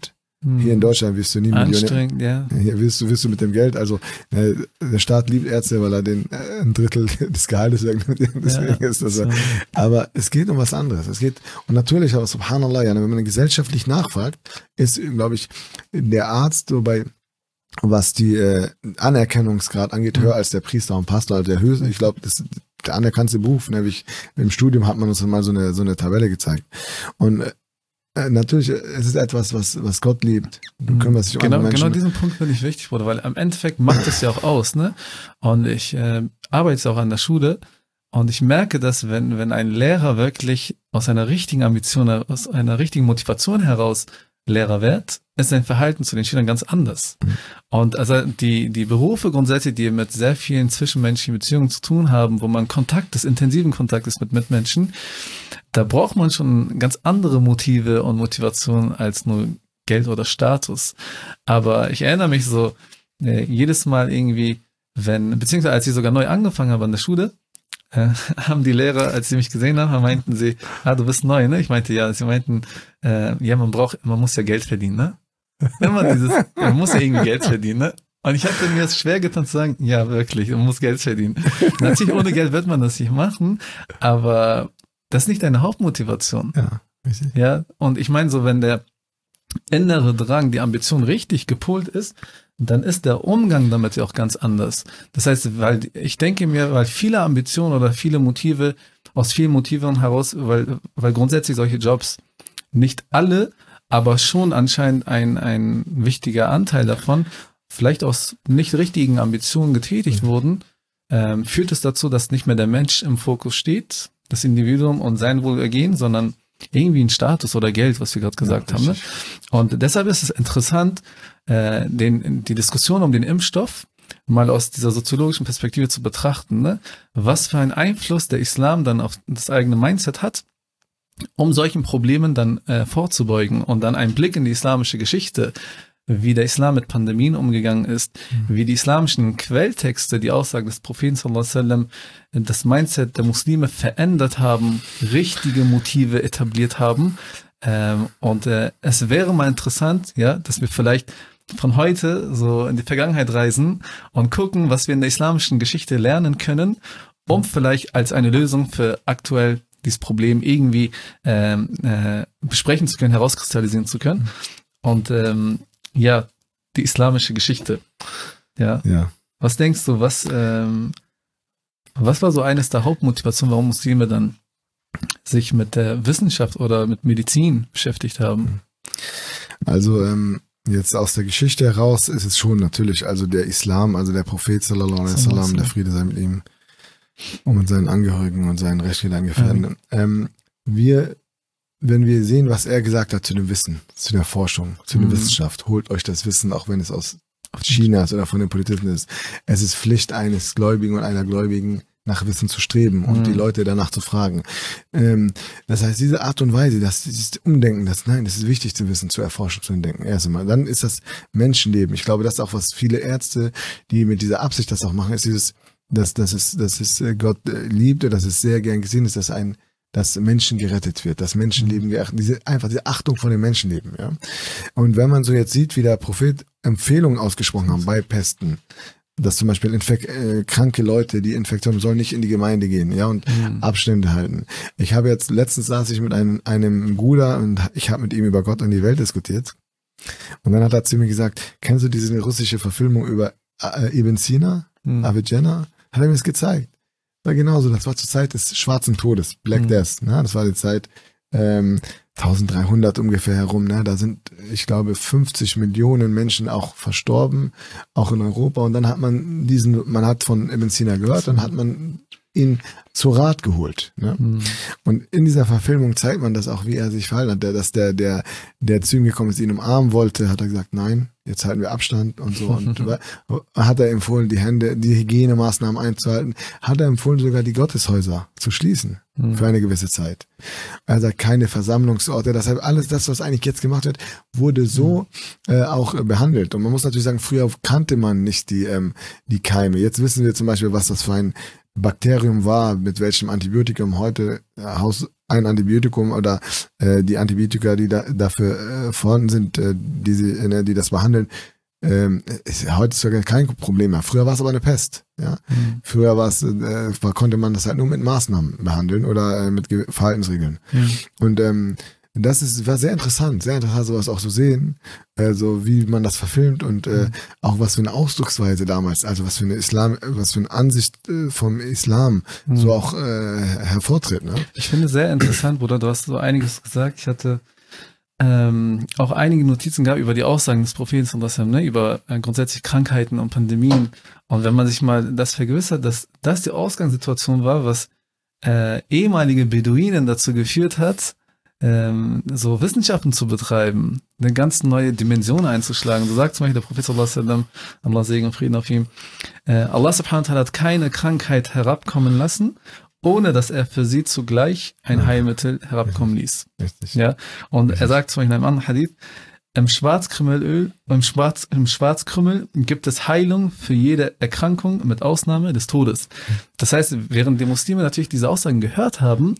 Hier in Deutschland wirst du nie Millionär. Anstrengend, ja. Hier wirst du, wirst du mit dem Geld, also äh, der Staat liebt Ärzte, weil er den äh, ein Drittel des Gehaltes deswegen ja, ist das. So. Aber es geht um was anderes. Es geht, und natürlich, aber subhanallah, ja, wenn man gesellschaftlich nachfragt, ist, glaube ich, der Arzt so bei, was die äh, Anerkennungsgrad angeht, höher als der Priester und Pastor, also der höchste, ich glaube, das der anerkannte Beruf, nämlich im Studium hat man uns mal so eine, so eine Tabelle gezeigt. Und äh, natürlich, es ist etwas, was, was Gott liebt. Du kümmerst dich um genau, andere Menschen. genau diesen Punkt finde ich wichtig, Bruder, weil am Endeffekt macht es ja auch aus, ne? Und ich äh, arbeite auch an der Schule und ich merke, dass wenn, wenn ein Lehrer wirklich aus einer richtigen Ambition, aus einer richtigen Motivation heraus Lehrer wird, ist sein Verhalten zu den Schülern ganz anders. Mhm. Und also die, die Berufe grundsätzlich, die mit sehr vielen zwischenmenschlichen Beziehungen zu tun haben, wo man Kontakt ist, intensiven Kontakt ist mit Mitmenschen, da braucht man schon ganz andere Motive und Motivationen als nur Geld oder Status. Aber ich erinnere mich so, äh, jedes Mal irgendwie, wenn, beziehungsweise als ich sogar neu angefangen habe an der Schule, äh, haben die Lehrer, als sie mich gesehen haben, meinten sie, ah, du bist neu, ne? Ich meinte, ja, sie meinten, äh, ja, man braucht, man muss ja Geld verdienen, ne? Immer dieses, man muss ja irgendwie Geld verdienen, ne? Und ich hatte mir es schwer getan zu sagen, ja, wirklich, man muss Geld verdienen. Natürlich, ohne Geld wird man das nicht machen, aber das ist nicht deine Hauptmotivation. Ja, richtig. Ja, und ich meine so, wenn der innere Drang, die Ambition richtig gepolt ist, dann ist der Umgang damit ja auch ganz anders. Das heißt, weil ich denke mir, weil viele Ambitionen oder viele Motive, aus vielen Motiven heraus, weil, weil grundsätzlich solche Jobs, nicht alle, aber schon anscheinend ein, ein wichtiger Anteil davon, vielleicht aus nicht richtigen Ambitionen getätigt mhm. wurden, ähm, führt es dazu, dass nicht mehr der Mensch im Fokus steht, das Individuum und sein Wohlergehen, sondern irgendwie ein Status oder Geld, was wir gerade gesagt ja, haben. Ne? Und deshalb ist es interessant, äh, den, die Diskussion um den Impfstoff mal aus dieser soziologischen Perspektive zu betrachten. Ne? Was für einen Einfluss der Islam dann auf das eigene Mindset hat, um solchen Problemen dann äh, vorzubeugen und dann einen Blick in die islamische Geschichte, wie der Islam mit Pandemien umgegangen ist, mhm. wie die islamischen Quelltexte, die Aussagen des Propheten sallallahu alaihi wasallam, das Mindset der Muslime verändert haben, richtige Motive etabliert haben. Ähm, und äh, es wäre mal interessant, ja, dass wir vielleicht von heute so in die Vergangenheit reisen und gucken, was wir in der islamischen Geschichte lernen können, um mhm. vielleicht als eine Lösung für aktuell dieses Problem irgendwie ähm, äh, besprechen zu können, herauskristallisieren zu können. Mhm. Und ähm, ja, die islamische Geschichte. Ja. ja. Was denkst du, was, ähm, was war so eines der Hauptmotivationen, warum Muslime dann sich mit der Wissenschaft oder mit Medizin beschäftigt haben? Also ähm, jetzt aus der Geschichte heraus ist es schon natürlich, also der Islam, also der Prophet sallallahu alaihi wasallam, der Friede sei mit ihm und mit seinen Angehörigen und seinen rechtlichen Gefährten. Ja. Ähm, wir Wenn wir sehen, was er gesagt hat zu dem Wissen, zu der Forschung, zu der mhm. Wissenschaft, holt euch das Wissen, auch wenn es aus China ist oder von den Politischen ist. Es ist Pflicht eines Gläubigen und einer Gläubigen, nach Wissen zu streben und mhm. die Leute danach zu fragen. Ähm, das heißt, diese Art und Weise, das, dieses Umdenken, das, nein, das ist wichtig zu wissen, zu erforschen, zu entdecken. Erst einmal. Dann ist das Menschenleben. Ich glaube, das ist auch, was viele Ärzte, die mit dieser Absicht das auch machen, ist dieses, dass, dass es, dass es Gott liebt, dass es sehr gern gesehen ist, dass ein dass Menschen gerettet wird, dass Menschenleben geachtet, diese, einfach diese Achtung von den Menschenleben, ja. Und wenn man so jetzt sieht, wie der Prophet Empfehlungen ausgesprochen haben bei Pesten, dass zum Beispiel Infek- äh, kranke Leute, die Infektionen sollen nicht in die Gemeinde gehen, ja, und mhm. Abstände halten. Ich habe jetzt, letztens saß ich mit einem, einem Bruder und ich habe mit ihm über Gott und die Welt diskutiert. Und dann hat er zu mir gesagt, kennst du diese russische Verfilmung über äh, Ibn Sina, mhm. Avicenna? Hat er mir das gezeigt. War genauso, das war zur Zeit des Schwarzen Todes, Black mhm. Death, ne? Das war die Zeit ähm, dreizehnhundert ungefähr herum, ne? Da sind, ich glaube, fünfzig Millionen Menschen auch verstorben, auch in Europa. Und dann hat man diesen, man hat von Ibn Sina gehört, dann hat man ihn zu Rat geholt. Ne? Mhm. Und in dieser Verfilmung zeigt man das auch, wie er sich verhalten hat. Der, dass der, der, der zu ihm gekommen ist, ihn umarmen wollte, hat er gesagt, nein, jetzt halten wir Abstand und so. Und hat er empfohlen, die Hände, die Hygienemaßnahmen einzuhalten. Hat er empfohlen, sogar die Gotteshäuser zu schließen mhm. für eine gewisse Zeit. Er sagt, keine Versammlungsorte. Deshalb alles das, was eigentlich jetzt gemacht wird, wurde so mhm. äh, auch äh, behandelt. Und man muss natürlich sagen, früher kannte man nicht die, ähm, die Keime. Jetzt wissen wir zum Beispiel, was das für ein Bakterium war, mit welchem Antibiotikum heute Haus, ein Antibiotikum oder äh, die Antibiotika, die da, dafür äh, vorhanden sind, äh, die, sie, äh, die das behandeln, ähm, ist heutzutage kein Problem mehr. Früher war es aber eine Pest. Ja? Mhm. Früher war es, äh, war, konnte man das halt nur mit Maßnahmen behandeln oder äh, mit Ge- Verhaltensregeln. Mhm. Und ähm, das ist, war sehr interessant, sehr interessant, sowas auch zu sehen, äh, so wie man das verfilmt und äh, auch was für eine Ausdrucksweise damals, also was für eine Islam, was für eine Ansicht äh, vom Islam mhm. so auch äh, hervortritt. Ne? Ich finde sehr interessant, Bruder, du hast so einiges gesagt. Ich hatte ähm, auch einige Notizen gehabt über die Aussagen des Propheten, ne, über äh, grundsätzlich Krankheiten und Pandemien. Und wenn man sich mal das vergewissert, dass das die Ausgangssituation war, was äh, ehemalige Beduinen dazu geführt hat, so Wissenschaften zu betreiben, eine ganz neue Dimension einzuschlagen. So sagt zum Beispiel der Prophet sallallahu alaihi wasallam, Allah Segen und Frieden auf ihm, äh, Allah subhanahu wa ta'ala hat keine Krankheit herabkommen lassen, ohne dass er für sie zugleich ein Heilmittel herabkommen ließ. Richtig. Ja? Und Richtig. Er sagt zum Beispiel in einem anderen Hadith, im Schwarzkrümmelöl, im, Schwarz, im Schwarzkrümmel gibt es Heilung für jede Erkrankung mit Ausnahme des Todes. Das heißt, während die Muslime natürlich diese Aussagen gehört haben,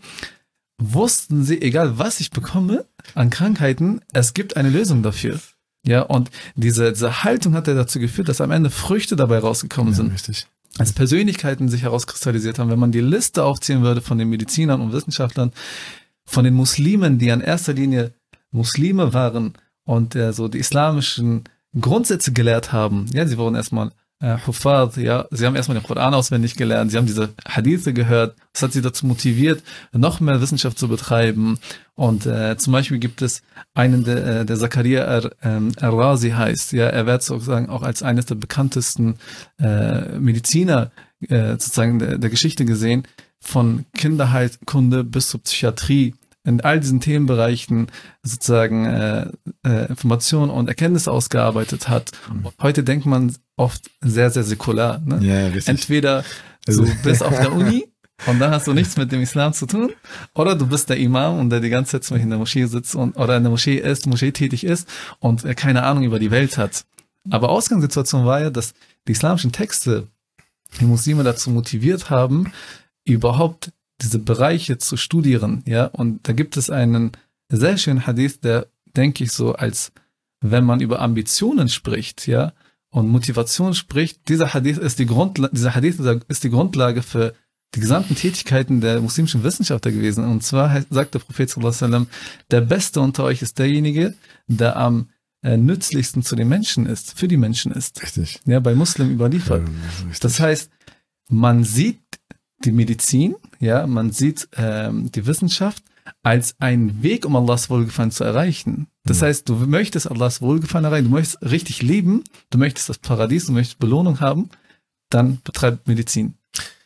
wussten sie, egal was ich bekomme an Krankheiten, es gibt eine Lösung dafür. Ja, und diese, diese Haltung hat ja dazu geführt, dass am Ende Früchte dabei rausgekommen ja, sind. Richtig. Als Persönlichkeiten sich herauskristallisiert haben. Wenn man die Liste aufzählen würde von den Medizinern und Wissenschaftlern, von den Muslimen, die in erster Linie Muslime waren und äh, so die islamischen Grundsätze gelehrt haben. Ja, sie wurden erstmal Äh, Hufad, ja, sie haben erstmal den Koran auswendig gelernt, sie haben diese Hadithe gehört, das hat sie dazu motiviert, noch mehr Wissenschaft zu betreiben. Und äh, zum Beispiel gibt es einen, der, der Zakaria Ar-Razi heißt, ja, er wird sozusagen auch als eines der bekanntesten äh, Mediziner äh, sozusagen der, der Geschichte gesehen, von Kinderheilkunde bis zur Psychiatrie. In all diesen Themenbereichen sozusagen äh, äh, Informationen und Erkenntnisse ausgearbeitet hat. Mhm. Heute denkt man oft sehr, sehr säkular. Ne? Ja, richtig. Entweder du bist auf der Uni und dann hast du nichts mit dem Islam zu tun, oder du bist der Imam und der die ganze Zeit in der Moschee sitzt und oder in der Moschee ist, Moschee tätig ist und äh, keine Ahnung über die Welt hat. Aber Ausgangssituation war ja, dass die islamischen Texte die Muslime dazu motiviert haben, überhaupt diese Bereiche zu studieren, ja, und da gibt es einen sehr schönen Hadith, der, denke ich, so als, wenn man über Ambitionen spricht, ja, und Motivation spricht, dieser Hadith ist die Grundlage, dieser Hadith ist die Grundlage für die gesamten Tätigkeiten der muslimischen Wissenschaftler gewesen. Und zwar sagt der Prophet sallallahu alaihi wasallam, der Beste unter euch ist derjenige, der am äh, nützlichsten zu den Menschen ist, für die Menschen ist. Richtig. Ja, bei Muslimen überliefert. Ja, das heißt, man sieht die Medizin, ja, man sieht ähm, die Wissenschaft als einen Weg, um Allahs Wohlgefallen zu erreichen. Das mhm. heißt, du möchtest Allahs Wohlgefallen erreichen, du möchtest richtig leben, du möchtest das Paradies, du möchtest Belohnung haben, dann betreib Medizin.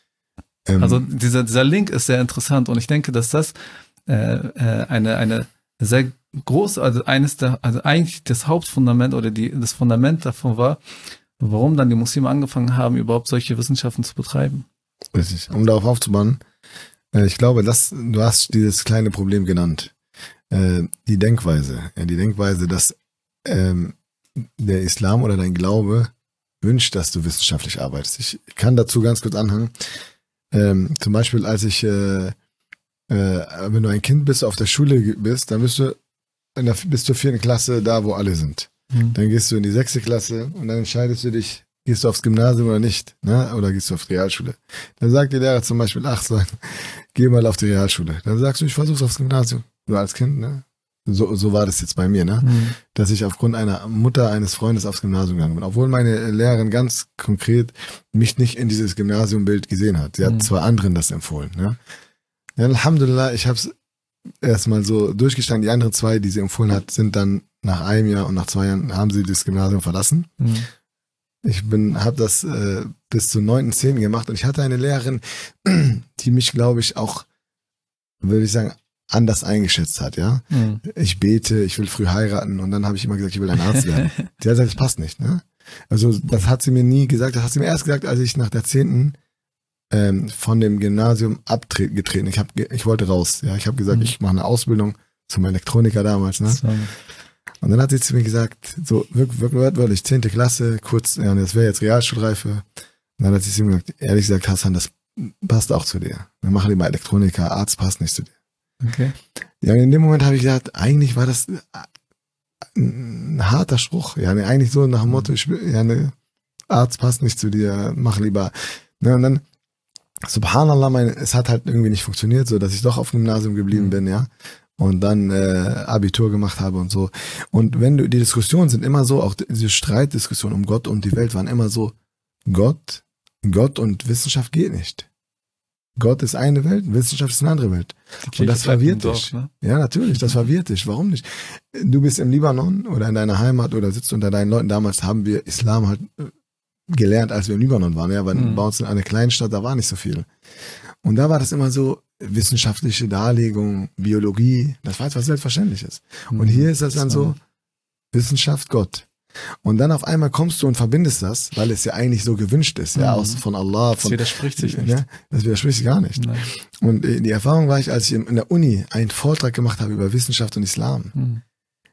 Ähm. Also dieser, dieser Link ist sehr interessant und ich denke, dass das äh, äh, eine, eine sehr große, also eines der, also eigentlich das Hauptfundament oder die, das Fundament davon war, warum dann die Muslime angefangen haben, überhaupt solche Wissenschaften zu betreiben. Richtig. Um darauf aufzubauen, äh, ich glaube, dass du hast dieses kleine Problem genannt. Äh, die Denkweise. Ja, die Denkweise, dass ähm, der Islam oder dein Glaube wünscht, dass du wissenschaftlich arbeitest. Ich kann dazu ganz kurz anhängen. Ähm, zum Beispiel, als ich, äh, äh, wenn du ein Kind bist, auf der Schule bist, dann bist du in der, bis zur vierten Klasse da, wo alle sind. Mhm. Dann gehst du in die sechste Klasse und dann entscheidest du dich, gehst du aufs Gymnasium oder nicht, ne? Oder gehst du auf die Realschule? Dann sagt der Lehrer zum Beispiel, ach, so, geh mal auf die Realschule. Dann sagst du, ich versuch's aufs Gymnasium. Du als Kind, ne? So, so war das jetzt bei mir, ne? Mhm. Dass ich aufgrund einer Mutter eines Freundes aufs Gymnasium gegangen bin. Obwohl meine Lehrerin ganz konkret mich nicht in dieses Gymnasiumbild gesehen hat. Sie hat mhm. zwar anderen das empfohlen, ne? Ja, Alhamdulillah, ich hab's erstmal so durchgestanden. Die anderen zwei, die sie empfohlen hat, sind dann nach einem Jahr und nach zwei Jahren haben sie das Gymnasium verlassen. Mhm. Ich bin, habe das äh, bis zur neunten, zehnten gemacht und ich hatte eine Lehrerin, die mich, glaube ich, auch, würde ich sagen, anders eingeschätzt hat, ja. Mhm. Ich bete, ich will früh heiraten und dann habe ich immer gesagt, ich will ein Arzt werden. Die hat gesagt, das passt nicht, ne? Also das hat sie mir nie gesagt, das hat sie mir erst gesagt, als ich nach der zehnten ähm, von dem Gymnasium abgetreten. Ich, hab, ich wollte raus, ja. Ich habe gesagt, mhm. ich mache eine Ausbildung zum Elektroniker damals, ne? So. Und dann hat sie zu mir gesagt, so wirklich, wirklich wörtlich, zehnte Klasse, kurz, ja, und das wäre jetzt Realschulreife. Und dann hat sie zu mir gesagt, ehrlich gesagt, Hassan, das passt auch zu dir. Wir machen lieber Elektroniker, Arzt passt nicht zu dir. Okay. Ja, in dem Moment habe ich gesagt, eigentlich war das ein harter Spruch. Ja, ne, eigentlich so nach dem Motto, ich, ja, ne, Arzt passt nicht zu dir, mach lieber. Ne, und dann, subhanallah, mein, es hat halt irgendwie nicht funktioniert, so dass ich doch auf dem Gymnasium geblieben mhm. bin, ja. Und dann äh, Abitur gemacht habe und so. Und wenn du, die Diskussionen sind immer so, auch diese Streitdiskussionen um Gott und die Welt waren immer so, Gott, Gott und Wissenschaft geht nicht. Gott ist eine Welt, Wissenschaft ist eine andere Welt. Und das verwirrt dich. Ne? Ja, natürlich, das verwirrt dich. Warum nicht? Du bist im Libanon oder in deiner Heimat oder sitzt unter deinen Leuten. Damals haben wir Islam halt gelernt, als wir im Libanon waren. Ja, weil mhm. bei uns in einer kleinen Stadt, da war nicht so viel. Und da war das immer so, wissenschaftliche Darlegung, Biologie, das war etwas Selbstverständliches. Mhm. Und hier ist das dann so, Wissenschaft, Gott. Und dann auf einmal kommst du und verbindest das, weil es ja eigentlich so gewünscht ist, mhm. ja, aus, von Allah. Von, das widerspricht sich nicht. Ja, das widerspricht sich gar nicht. Nein. Und die Erfahrung war ich, als ich in der Uni einen Vortrag gemacht habe über Wissenschaft und Islam. Mhm.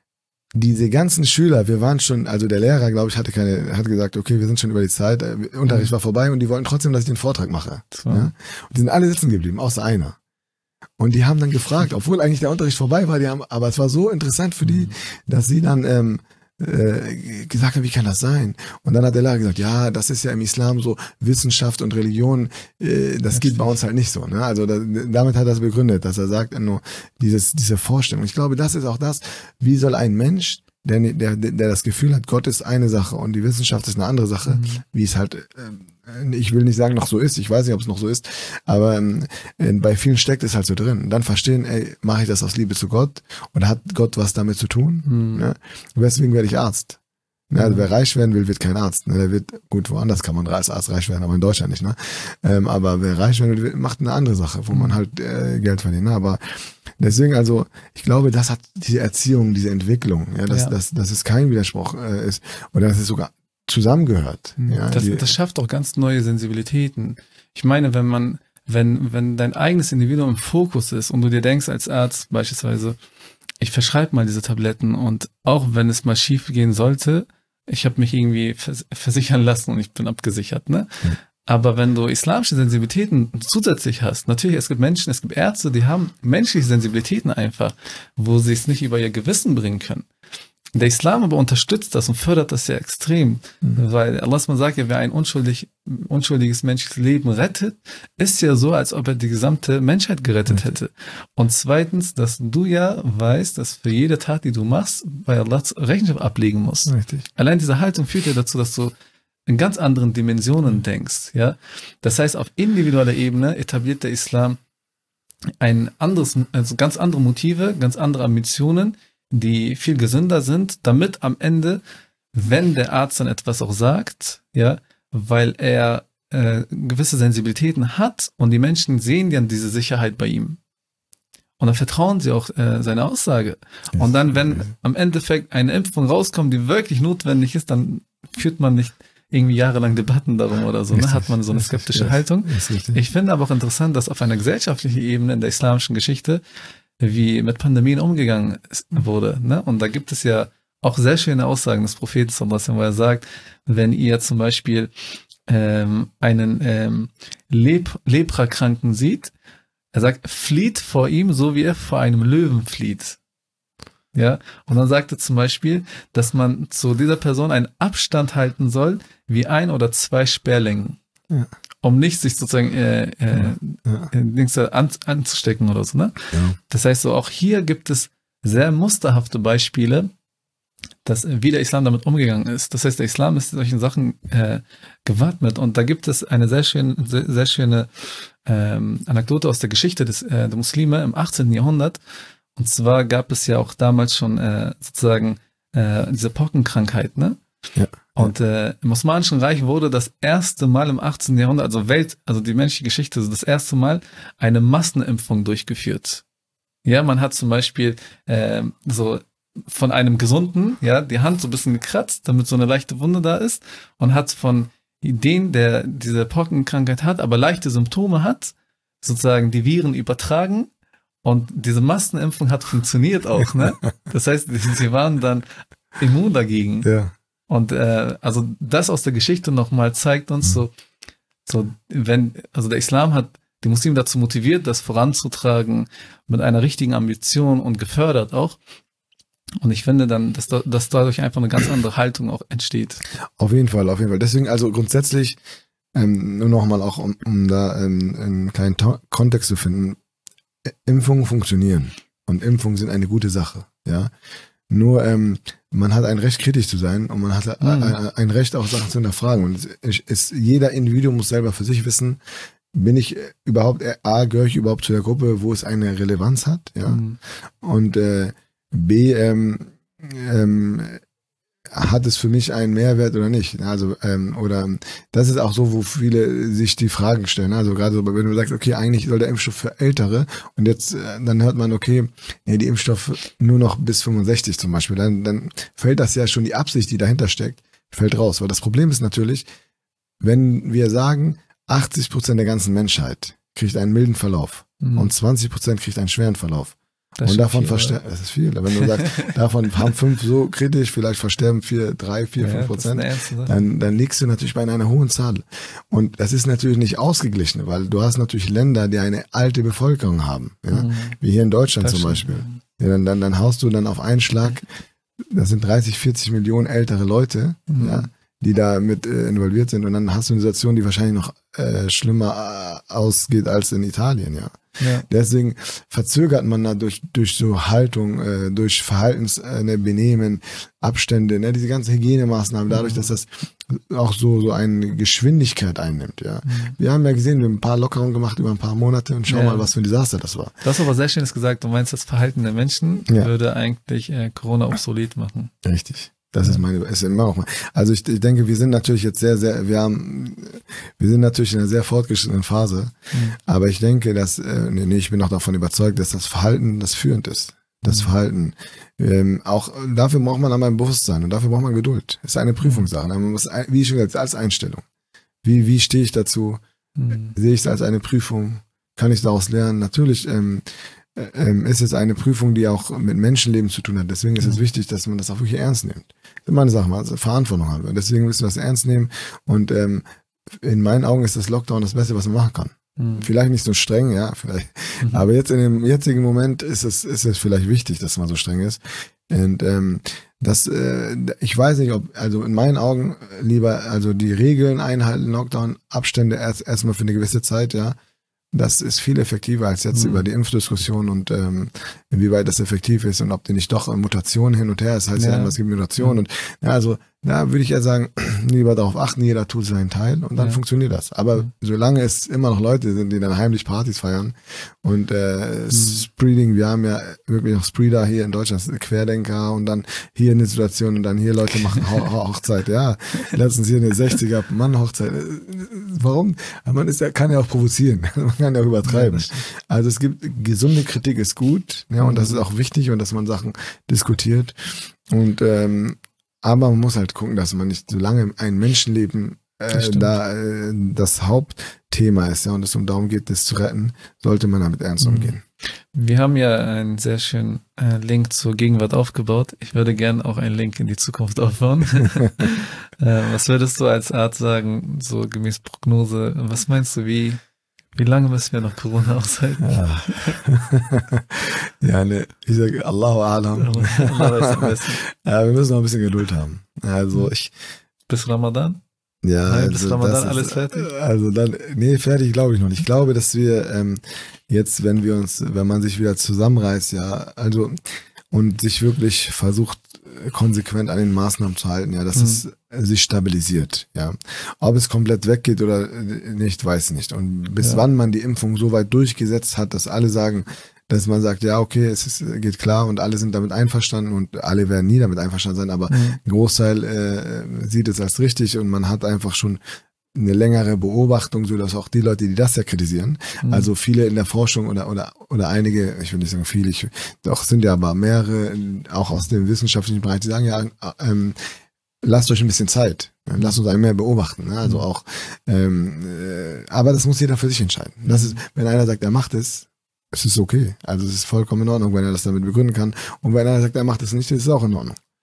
Diese ganzen Schüler, wir waren schon, also der Lehrer, glaube ich, hatte keine, hat gesagt, okay, wir sind schon über die Zeit, der Unterricht mhm. war vorbei und die wollten trotzdem, dass ich den Vortrag mache. Ja? Und die sind alle sitzen geblieben, außer einer. Und die haben dann gefragt, obwohl eigentlich der Unterricht vorbei war, die haben, aber es war so interessant für die, dass sie dann ähm, äh, gesagt haben, wie kann das sein? Und dann hat der Lehrer gesagt, ja, das ist ja im Islam so, Wissenschaft und Religion, äh, das geht bei uns halt nicht so. Ne? Also da, damit hat er das begründet, dass er sagt, nur dieses, diese Vorstellung. Ich glaube, das ist auch das, wie soll ein Mensch, der, der, der das Gefühl hat, Gott ist eine Sache und die Wissenschaft ist eine andere Sache, mhm. wie es halt, äh, ich will nicht sagen, noch so ist, ich weiß nicht, ob es noch so ist, aber äh, bei vielen steckt es halt so drin. Und dann verstehen, ey, mache ich das aus Liebe zu Gott oder hat Gott was damit zu tun? Mhm. Ne? Und deswegen werde ich Arzt. Ne? Also wer reich werden will, wird kein Arzt. Ne? Der wird, gut, woanders kann man als Arzt reich werden, aber in Deutschland nicht. Ne? Ähm, aber wer reich werden will, macht eine andere Sache, wo man halt äh, Geld verdient. Ne? Aber deswegen, also, ich glaube, das hat diese Erziehung, diese Entwicklung, ja, dass, ja. dass, dass es kein Widerspruch äh, ist oder dass es sogar zusammengehört. Ja, das, die, das schafft auch ganz neue Sensibilitäten. Ich meine, wenn man, wenn, wenn dein eigenes Individuum im Fokus ist und du dir denkst als Arzt beispielsweise, ich verschreibe mal diese Tabletten und auch wenn es mal schief gehen sollte, ich habe mich irgendwie vers- versichern lassen und ich bin abgesichert, ne? Mhm. Aber wenn du islamische Sensibilitäten zusätzlich hast, natürlich, es gibt Menschen, es gibt Ärzte, die haben menschliche Sensibilitäten einfach, wo sie es nicht über ihr Gewissen bringen können. Der Islam aber unterstützt das und fördert das ja extrem, mhm. weil Allah sagt ja, wer ein unschuldig, unschuldiges menschliches Leben rettet, ist ja so, als ob er die gesamte Menschheit gerettet mhm. hätte. Und zweitens, dass du ja weißt, dass für jede Tat, die du machst, bei Allah Rechenschaft ablegen musst. Richtig. Allein diese Haltung führt ja dazu, dass du in ganz anderen Dimensionen denkst, ja. Das heißt, auf individueller Ebene etabliert der Islam ein anderes, also ganz andere Motive, ganz andere Ambitionen, die viel gesünder sind, damit am Ende, wenn der Arzt dann etwas auch sagt, ja, weil er äh, gewisse Sensibilitäten hat und die Menschen sehen dann diese Sicherheit bei ihm. Und dann vertrauen sie auch äh, seine Aussage. Und dann, wenn am Endeffekt eine Impfung rauskommt, die wirklich notwendig ist, dann führt man nicht irgendwie jahrelang Debatten darum oder so, ne? Hat man so eine skeptische richtig, Haltung. Ich finde aber auch interessant, dass auf einer gesellschaftlichen Ebene in der islamischen Geschichte wie mit Pandemien umgegangen wurde, ne? Und da gibt es ja auch sehr schöne Aussagen des Propheten, wo er sagt, wenn ihr zum Beispiel ähm, einen ähm, Lep- Leprakranken sieht, er sagt, flieht vor ihm, so wie er vor einem Löwen flieht. Ja, und dann sagt er zum Beispiel, dass man zu dieser Person einen Abstand halten soll, wie ein oder zwei Sperrlängen, ja. um nicht sich sozusagen äh, äh, ja. Ja. an, anzustecken oder so. Ne? Ja. Das heißt, so auch hier gibt es sehr musterhafte Beispiele, dass wie der Islam damit umgegangen ist. Das heißt, der Islam ist solchen Sachen äh, gewappnet und da gibt es eine sehr schöne, sehr, sehr schöne ähm, Anekdote aus der Geschichte des, äh, der Muslime im achtzehnten Jahrhundert. Und zwar gab es ja auch damals schon äh, sozusagen äh, diese Pockenkrankheit, ne? Ja. Und äh, im Osmanischen Reich wurde das erste Mal im achtzehnten Jahrhundert, also Welt, also die menschliche Geschichte, so das erste Mal eine Massenimpfung durchgeführt. Ja, man hat zum Beispiel äh, so von einem Gesunden, ja, die Hand so ein bisschen gekratzt, damit so eine leichte Wunde da ist und hat von den, der diese Pockenkrankheit hat, aber leichte Symptome hat, sozusagen die Viren übertragen. Und diese Massenimpfung hat funktioniert auch, ne? Das heißt, sie waren dann immun dagegen. Ja. Und äh, also das aus der Geschichte nochmal zeigt uns mhm. so, so wenn, also der Islam hat die Muslime dazu motiviert, das voranzutragen mit einer richtigen Ambition und gefördert auch. Und ich finde dann, dass, da, dass dadurch einfach eine ganz andere Haltung auch entsteht. Auf jeden Fall, auf jeden Fall. Deswegen also grundsätzlich, ähm, nur nochmal auch, um, um da ähm, einen kleinen To- Kontext zu finden, Impfungen funktionieren und Impfungen sind eine gute Sache, ja. Nur ähm, man hat ein Recht, kritisch zu sein und man hat mhm. ein, ein Recht, auch Sachen zu hinterfragen. Und es ist, jeder Individuum muss selber für sich wissen, bin ich überhaupt, A, gehöre ich überhaupt zu der Gruppe, wo es eine Relevanz hat, ja. Mhm. Und äh, B, ähm, ähm, hat es für mich einen Mehrwert oder nicht? Also, ähm, oder das ist auch so, wo viele sich die Fragen stellen. Also gerade so, wenn du sagst, okay, eigentlich soll der Impfstoff für Ältere und jetzt, äh, dann hört man, okay, ja, die Impfstoffe nur noch bis fünfundsechzig zum Beispiel, dann, dann fällt das ja schon, die Absicht, die dahinter steckt, fällt raus. Weil das Problem ist natürlich, wenn wir sagen, achtzig Prozent der ganzen Menschheit kriegt einen milden Verlauf mhm. und zwanzig Prozent kriegt einen schweren Verlauf. Das und davon versterben, das ist viel. Wenn du sagst, davon haben fünf so kritisch, vielleicht versterben vier, drei, vier, ja, fünf Prozent, dann, dann liegst du natürlich bei einer hohen Zahl. Und das ist natürlich nicht ausgeglichen, weil du hast natürlich Länder, die eine alte Bevölkerung haben, ja? Mhm. Wie hier in Deutschland das zum Beispiel. Ja, dann, dann, dann haust du dann auf einen Schlag, das sind dreißig, vierzig Millionen ältere Leute, mhm. ja, die da mit äh, involviert sind. Und dann hast du eine Situation, die wahrscheinlich noch äh, schlimmer äh, ausgeht als in Italien, ja. Ja. Deswegen verzögert man da durch, durch so Haltung, äh, durch Verhaltens, äh, ne, Benehmen, Abstände, ne, diese ganzen Hygienemaßnahmen, dadurch, dass das auch so, so eine Geschwindigkeit einnimmt, ja. Mhm. Wir haben ja gesehen, wir haben ein paar Lockerungen gemacht über ein paar Monate und schau ja. mal, was für ein Desaster das war. Das ist aber sehr schönes gesagt. Du meinst, das Verhalten der Menschen ja. würde eigentlich äh, Corona obsolet machen. Richtig. Das ist meine, ist immer auch mal. Also ich, ich denke, wir sind natürlich jetzt sehr, sehr, wir haben, wir sind natürlich in einer sehr fortgeschrittenen Phase. Mhm. Aber ich denke, dass, äh, nee, ich bin auch davon überzeugt, dass das Verhalten das führend ist. Das mhm. Verhalten. Ähm, auch dafür braucht man einmal ein Bewusstsein und dafür braucht man Geduld. Das ist eine Prüfungssache. Man muss, wie schon gesagt, als Einstellung. Wie, wie stehe ich dazu? Mhm. Sehe ich es als eine Prüfung? Kann ich daraus lernen? Natürlich, ähm, Ähm, ist es eine Prüfung, die auch mit Menschenleben zu tun hat. Deswegen ist es wichtig, dass man das auch wirklich ernst nimmt. Das ist immer eine Sache, also Verantwortung haben wir. Deswegen müssen wir das ernst nehmen. Und ähm, in meinen Augen ist das Lockdown das Beste, was man machen kann. Mhm. Vielleicht nicht so streng, ja, vielleicht. Mhm. Aber jetzt in dem jetzigen Moment ist es, ist es vielleicht wichtig, dass man so streng ist. Und ähm, das, äh, ich weiß nicht, ob, also in meinen Augen lieber, also die Regeln einhalten, Lockdown, Abstände erst erstmal für eine gewisse Zeit, ja. Das ist viel effektiver als jetzt mhm. über die Impfdiskussion und ähm, inwieweit das effektiv ist und ob die nicht doch Mutationen hin und her ist. Das heißt ja, ja immer, es gibt Mutationen. Mhm. Und ja, also da würde ich eher sagen, lieber darauf achten, jeder tut seinen Teil und dann ja. funktioniert das. Aber mhm. solange es immer noch Leute sind, die dann heimlich Partys feiern und äh, mhm. Spreading, wir haben ja wirklich noch Spreader hier in Deutschland, Querdenker und dann hier eine Situation und dann hier Leute machen Ho- Hochzeit. Ja, letztens hier eine sechziger-Mann-Hochzeit. Warum? Man ist ja, kann ja auch provozieren. Man kann ja auch übertreiben. Ja, also es gibt, gesunde Kritik ist gut, ja, und das ist auch wichtig und dass man Sachen diskutiert. Und ähm, aber man muss halt gucken, dass man nicht, solange ein Menschenleben äh, das da äh, das Hauptthema ist, ja, und es um darum geht, das zu retten, sollte man damit ernst umgehen. Wir haben ja einen sehr schönen äh, Link zur Gegenwart aufgebaut. Ich würde gerne auch einen Link in die Zukunft aufbauen. äh, was würdest du als Art sagen, so gemäß Prognose, was meinst du, wie Wie lange müssen wir noch Corona aushalten? Ja, ja ne, ich sage Allahu Alam. Ja, wir müssen noch ein bisschen Geduld haben. Also ich. Bis Ramadan? Ja, Nein, bis also Ramadan ist, alles fertig? Also dann, nee, fertig glaube ich noch nicht. Ich glaube, dass wir ähm, jetzt, wenn wir uns, wenn man sich wieder zusammenreißt, ja, also und sich wirklich versucht, konsequent an den Maßnahmen zu halten, ja, dass mhm. es sich stabilisiert, ja. Ob es komplett weggeht oder nicht, weiß ich nicht. Und bis ja. wann man die Impfung so weit durchgesetzt hat, dass alle sagen, dass man sagt, ja, okay, es ist, geht klar und alle sind damit einverstanden und alle werden nie damit einverstanden sein, aber mhm. ein Großteil äh, sieht es als richtig und man hat einfach schon eine längere Beobachtung, so dass auch die Leute, die das ja kritisieren, mhm. also viele in der Forschung oder oder oder einige, ich will nicht sagen viele, ich, doch sind ja aber mehrere, auch aus dem wissenschaftlichen Bereich, die sagen ja, ähm, lasst euch ein bisschen Zeit, lasst uns einen mehr beobachten, ne? Also auch, ähm, äh, aber das muss jeder für sich entscheiden. Das ist, wenn einer sagt, er macht es, es ist okay, also es ist vollkommen in Ordnung, wenn er das damit begründen kann. Und wenn einer sagt, er macht es nicht, ist es auch in Ordnung.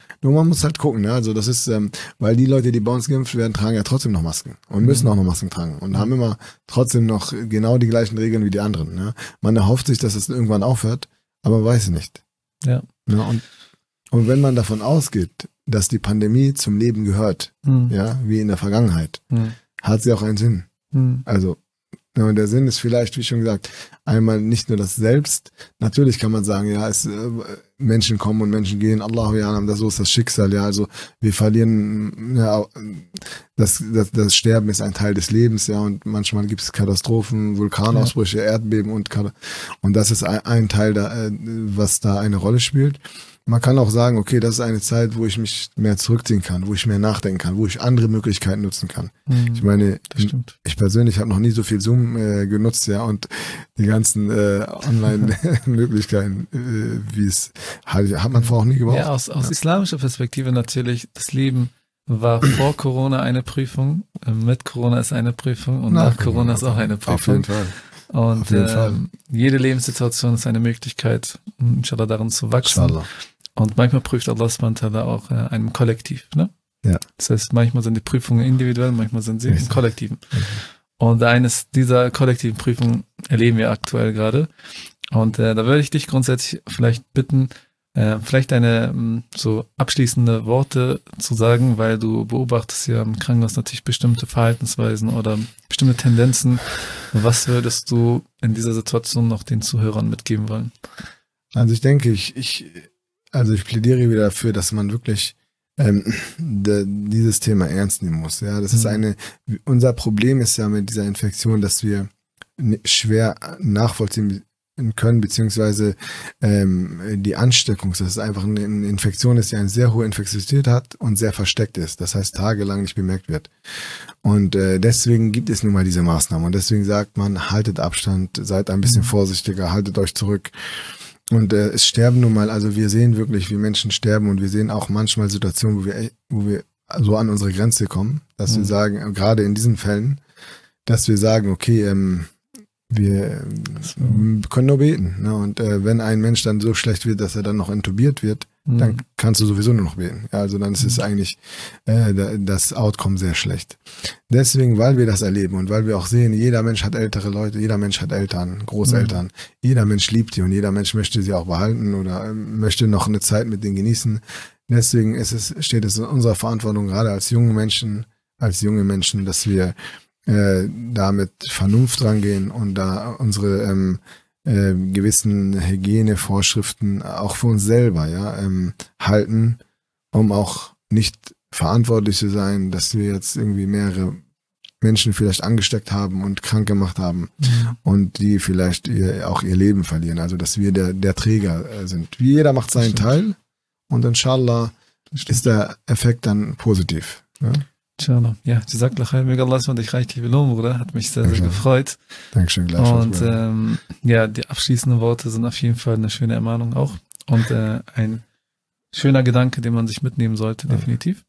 Nur man muss halt gucken, ne? Also das ist, ähm, weil die Leute, die bei uns geimpft werden, tragen ja trotzdem noch Masken und müssen Mhm. auch noch Masken tragen und haben immer trotzdem noch genau die gleichen Regeln wie die anderen. Ne? Man erhofft sich, dass es irgendwann aufhört, aber man weiß es nicht. Ja. Ne? Und, und wenn man davon ausgeht, dass die Pandemie zum Leben gehört, Mhm. ja, wie in der Vergangenheit, Mhm. hat sie auch einen Sinn. Mhm. Also, ja, und der Sinn ist vielleicht, wie schon gesagt, einmal nicht nur das Selbst. Natürlich kann man sagen, ja, es, äh, Menschen kommen und Menschen gehen. Allahu Ya'lam, das so ist das Schicksal. Ja, also wir verlieren, ja, das, das, das Sterben ist ein Teil des Lebens, ja, und manchmal gibt es Katastrophen, Vulkanausbrüche, ja. Erdbeben und und das ist ein, ein Teil, da, was da eine Rolle spielt. Man kann auch sagen, okay, das ist eine Zeit, wo ich mich mehr zurückziehen kann, wo ich mehr nachdenken kann, wo ich andere Möglichkeiten nutzen kann. Mhm. Ich meine, Das stimmt. ich persönlich habe noch nie so viel Zoom äh, genutzt, ja, und die ganzen äh, Online-Möglichkeiten, äh, wie es halt, hat man vorher auch nie gebraucht. Ja, aus, aus ja. islamischer Perspektive natürlich, das Leben war vor Corona eine Prüfung, mit Corona ist eine Prüfung und nach, nach Corona, Corona ist auch eine Prüfung. Auf jeden Fall. Und äh, jede Lebenssituation ist eine Möglichkeit, inshallah darin zu wachsen. Inshallah. Und manchmal prüft Allah subhanahu wa ta'ala auch äh, einem Kollektiv. Ne? Ja. Das heißt, manchmal sind die Prüfungen individuell, manchmal sind sie im Kollektiven. Mhm. Und eines dieser kollektiven Prüfungen erleben wir aktuell gerade. Und äh, da würde ich dich grundsätzlich vielleicht bitten, äh, vielleicht deine mh, so abschließende Worte zu sagen, weil du beobachtest ja im Krankenhaus natürlich bestimmte Verhaltensweisen oder bestimmte Tendenzen. Was würdest du in dieser Situation noch den Zuhörern mitgeben wollen? Also ich denke, ich, ich also ich plädiere wieder dafür, dass man wirklich ähm, de, dieses Thema ernst nehmen muss. Ja, das mhm. ist eine, unser Problem ist ja mit dieser Infektion, dass wir schwer nachvollziehen können, beziehungsweise ähm, die Ansteckung, das ist einfach eine Infektion ist, die eine sehr hohe Infektiosität hat und sehr versteckt ist, das heißt tagelang nicht bemerkt wird. Und äh, deswegen gibt es nun mal diese Maßnahmen und deswegen sagt man, haltet Abstand, seid ein bisschen mhm. vorsichtiger, haltet euch zurück. Und äh, es sterben nun mal, also wir sehen wirklich, wie Menschen sterben und wir sehen auch manchmal Situationen, wo wir, wo wir so an unsere Grenze kommen, dass mhm. wir sagen, gerade in diesen Fällen, dass wir sagen, okay, ähm, wir so. können nur beten. Ne? Und äh, wenn ein Mensch dann so schlecht wird, dass er dann noch intubiert wird, mhm. dann kannst du sowieso nur noch beten. Ja, also dann ist es eigentlich äh, das Outcome sehr schlecht. Deswegen, weil wir das erleben und weil wir auch sehen, jeder Mensch hat ältere Leute, jeder Mensch hat Eltern, Großeltern, mhm. jeder Mensch liebt die und jeder Mensch möchte sie auch behalten oder äh, möchte noch eine Zeit mit denen genießen. Deswegen ist es, steht es in unserer Verantwortung, gerade als junge Menschen, als junge Menschen, dass wir Äh, da mit Vernunft rangehen und da unsere ähm, äh, gewissen Hygienevorschriften auch für uns selber ja ähm, halten, um auch nicht verantwortlich zu sein, dass wir jetzt irgendwie mehrere Menschen vielleicht angesteckt haben und krank gemacht haben mhm. und die vielleicht ihr, auch ihr Leben verlieren. Also dass wir der, der Träger äh, sind. Wie jeder macht seinen Teil und inshallah ist der Effekt dann positiv. Ja? Inshallah. Ja, Jazakallah khair, möge Allah und dich reichlich belohnen, Bruder. Hat mich sehr, sehr gefreut. Dankeschön, gleich. Und ähm, ja, die abschließenden Worte sind auf jeden Fall eine schöne Ermahnung auch. Und äh, ein schöner Gedanke, den man sich mitnehmen sollte, ja. definitiv.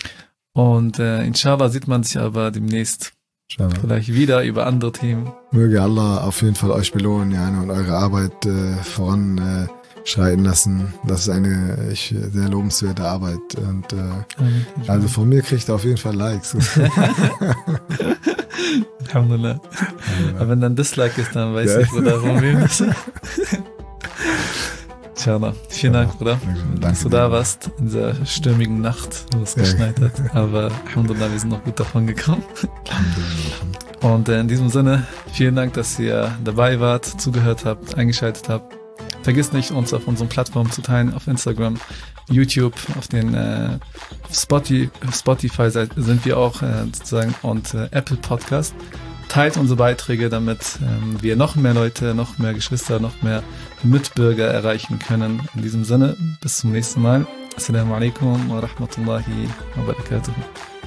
Und äh, inshallah sieht man sich aber demnächst inshallah. Vielleicht wieder über andere Themen. Möge Allah auf jeden Fall euch belohnen, ja, und eure Arbeit äh, voran äh, schreiten lassen. Das ist eine ich, sehr lobenswerte Arbeit. Und äh, also von mir kriegt er auf jeden Fall Likes. Alhamdulillah. Aber wenn dann Dislike ist, dann weiß ja. ich, Bruder, warum wir das. Inshallah. Vielen Dank, Bruder, dass du da warst in dieser stürmigen Nacht, wo es geschneit hat. Aber Alhamdulillah, wir sind noch gut davon gekommen. Und äh, in diesem Sinne, vielen Dank, dass ihr dabei wart, zugehört habt, eingeschaltet habt. Vergiss nicht, uns auf unseren Plattformen zu teilen, auf Instagram, YouTube, auf den äh, Spotify, Spotify sind wir auch äh, sozusagen und äh, Apple Podcast. Teilt unsere Beiträge, damit ähm, wir noch mehr Leute, noch mehr Geschwister, noch mehr Mitbürger erreichen können. In diesem Sinne, bis zum nächsten Mal. Assalamu alaikum wa rahmatullahi wa barakatuh.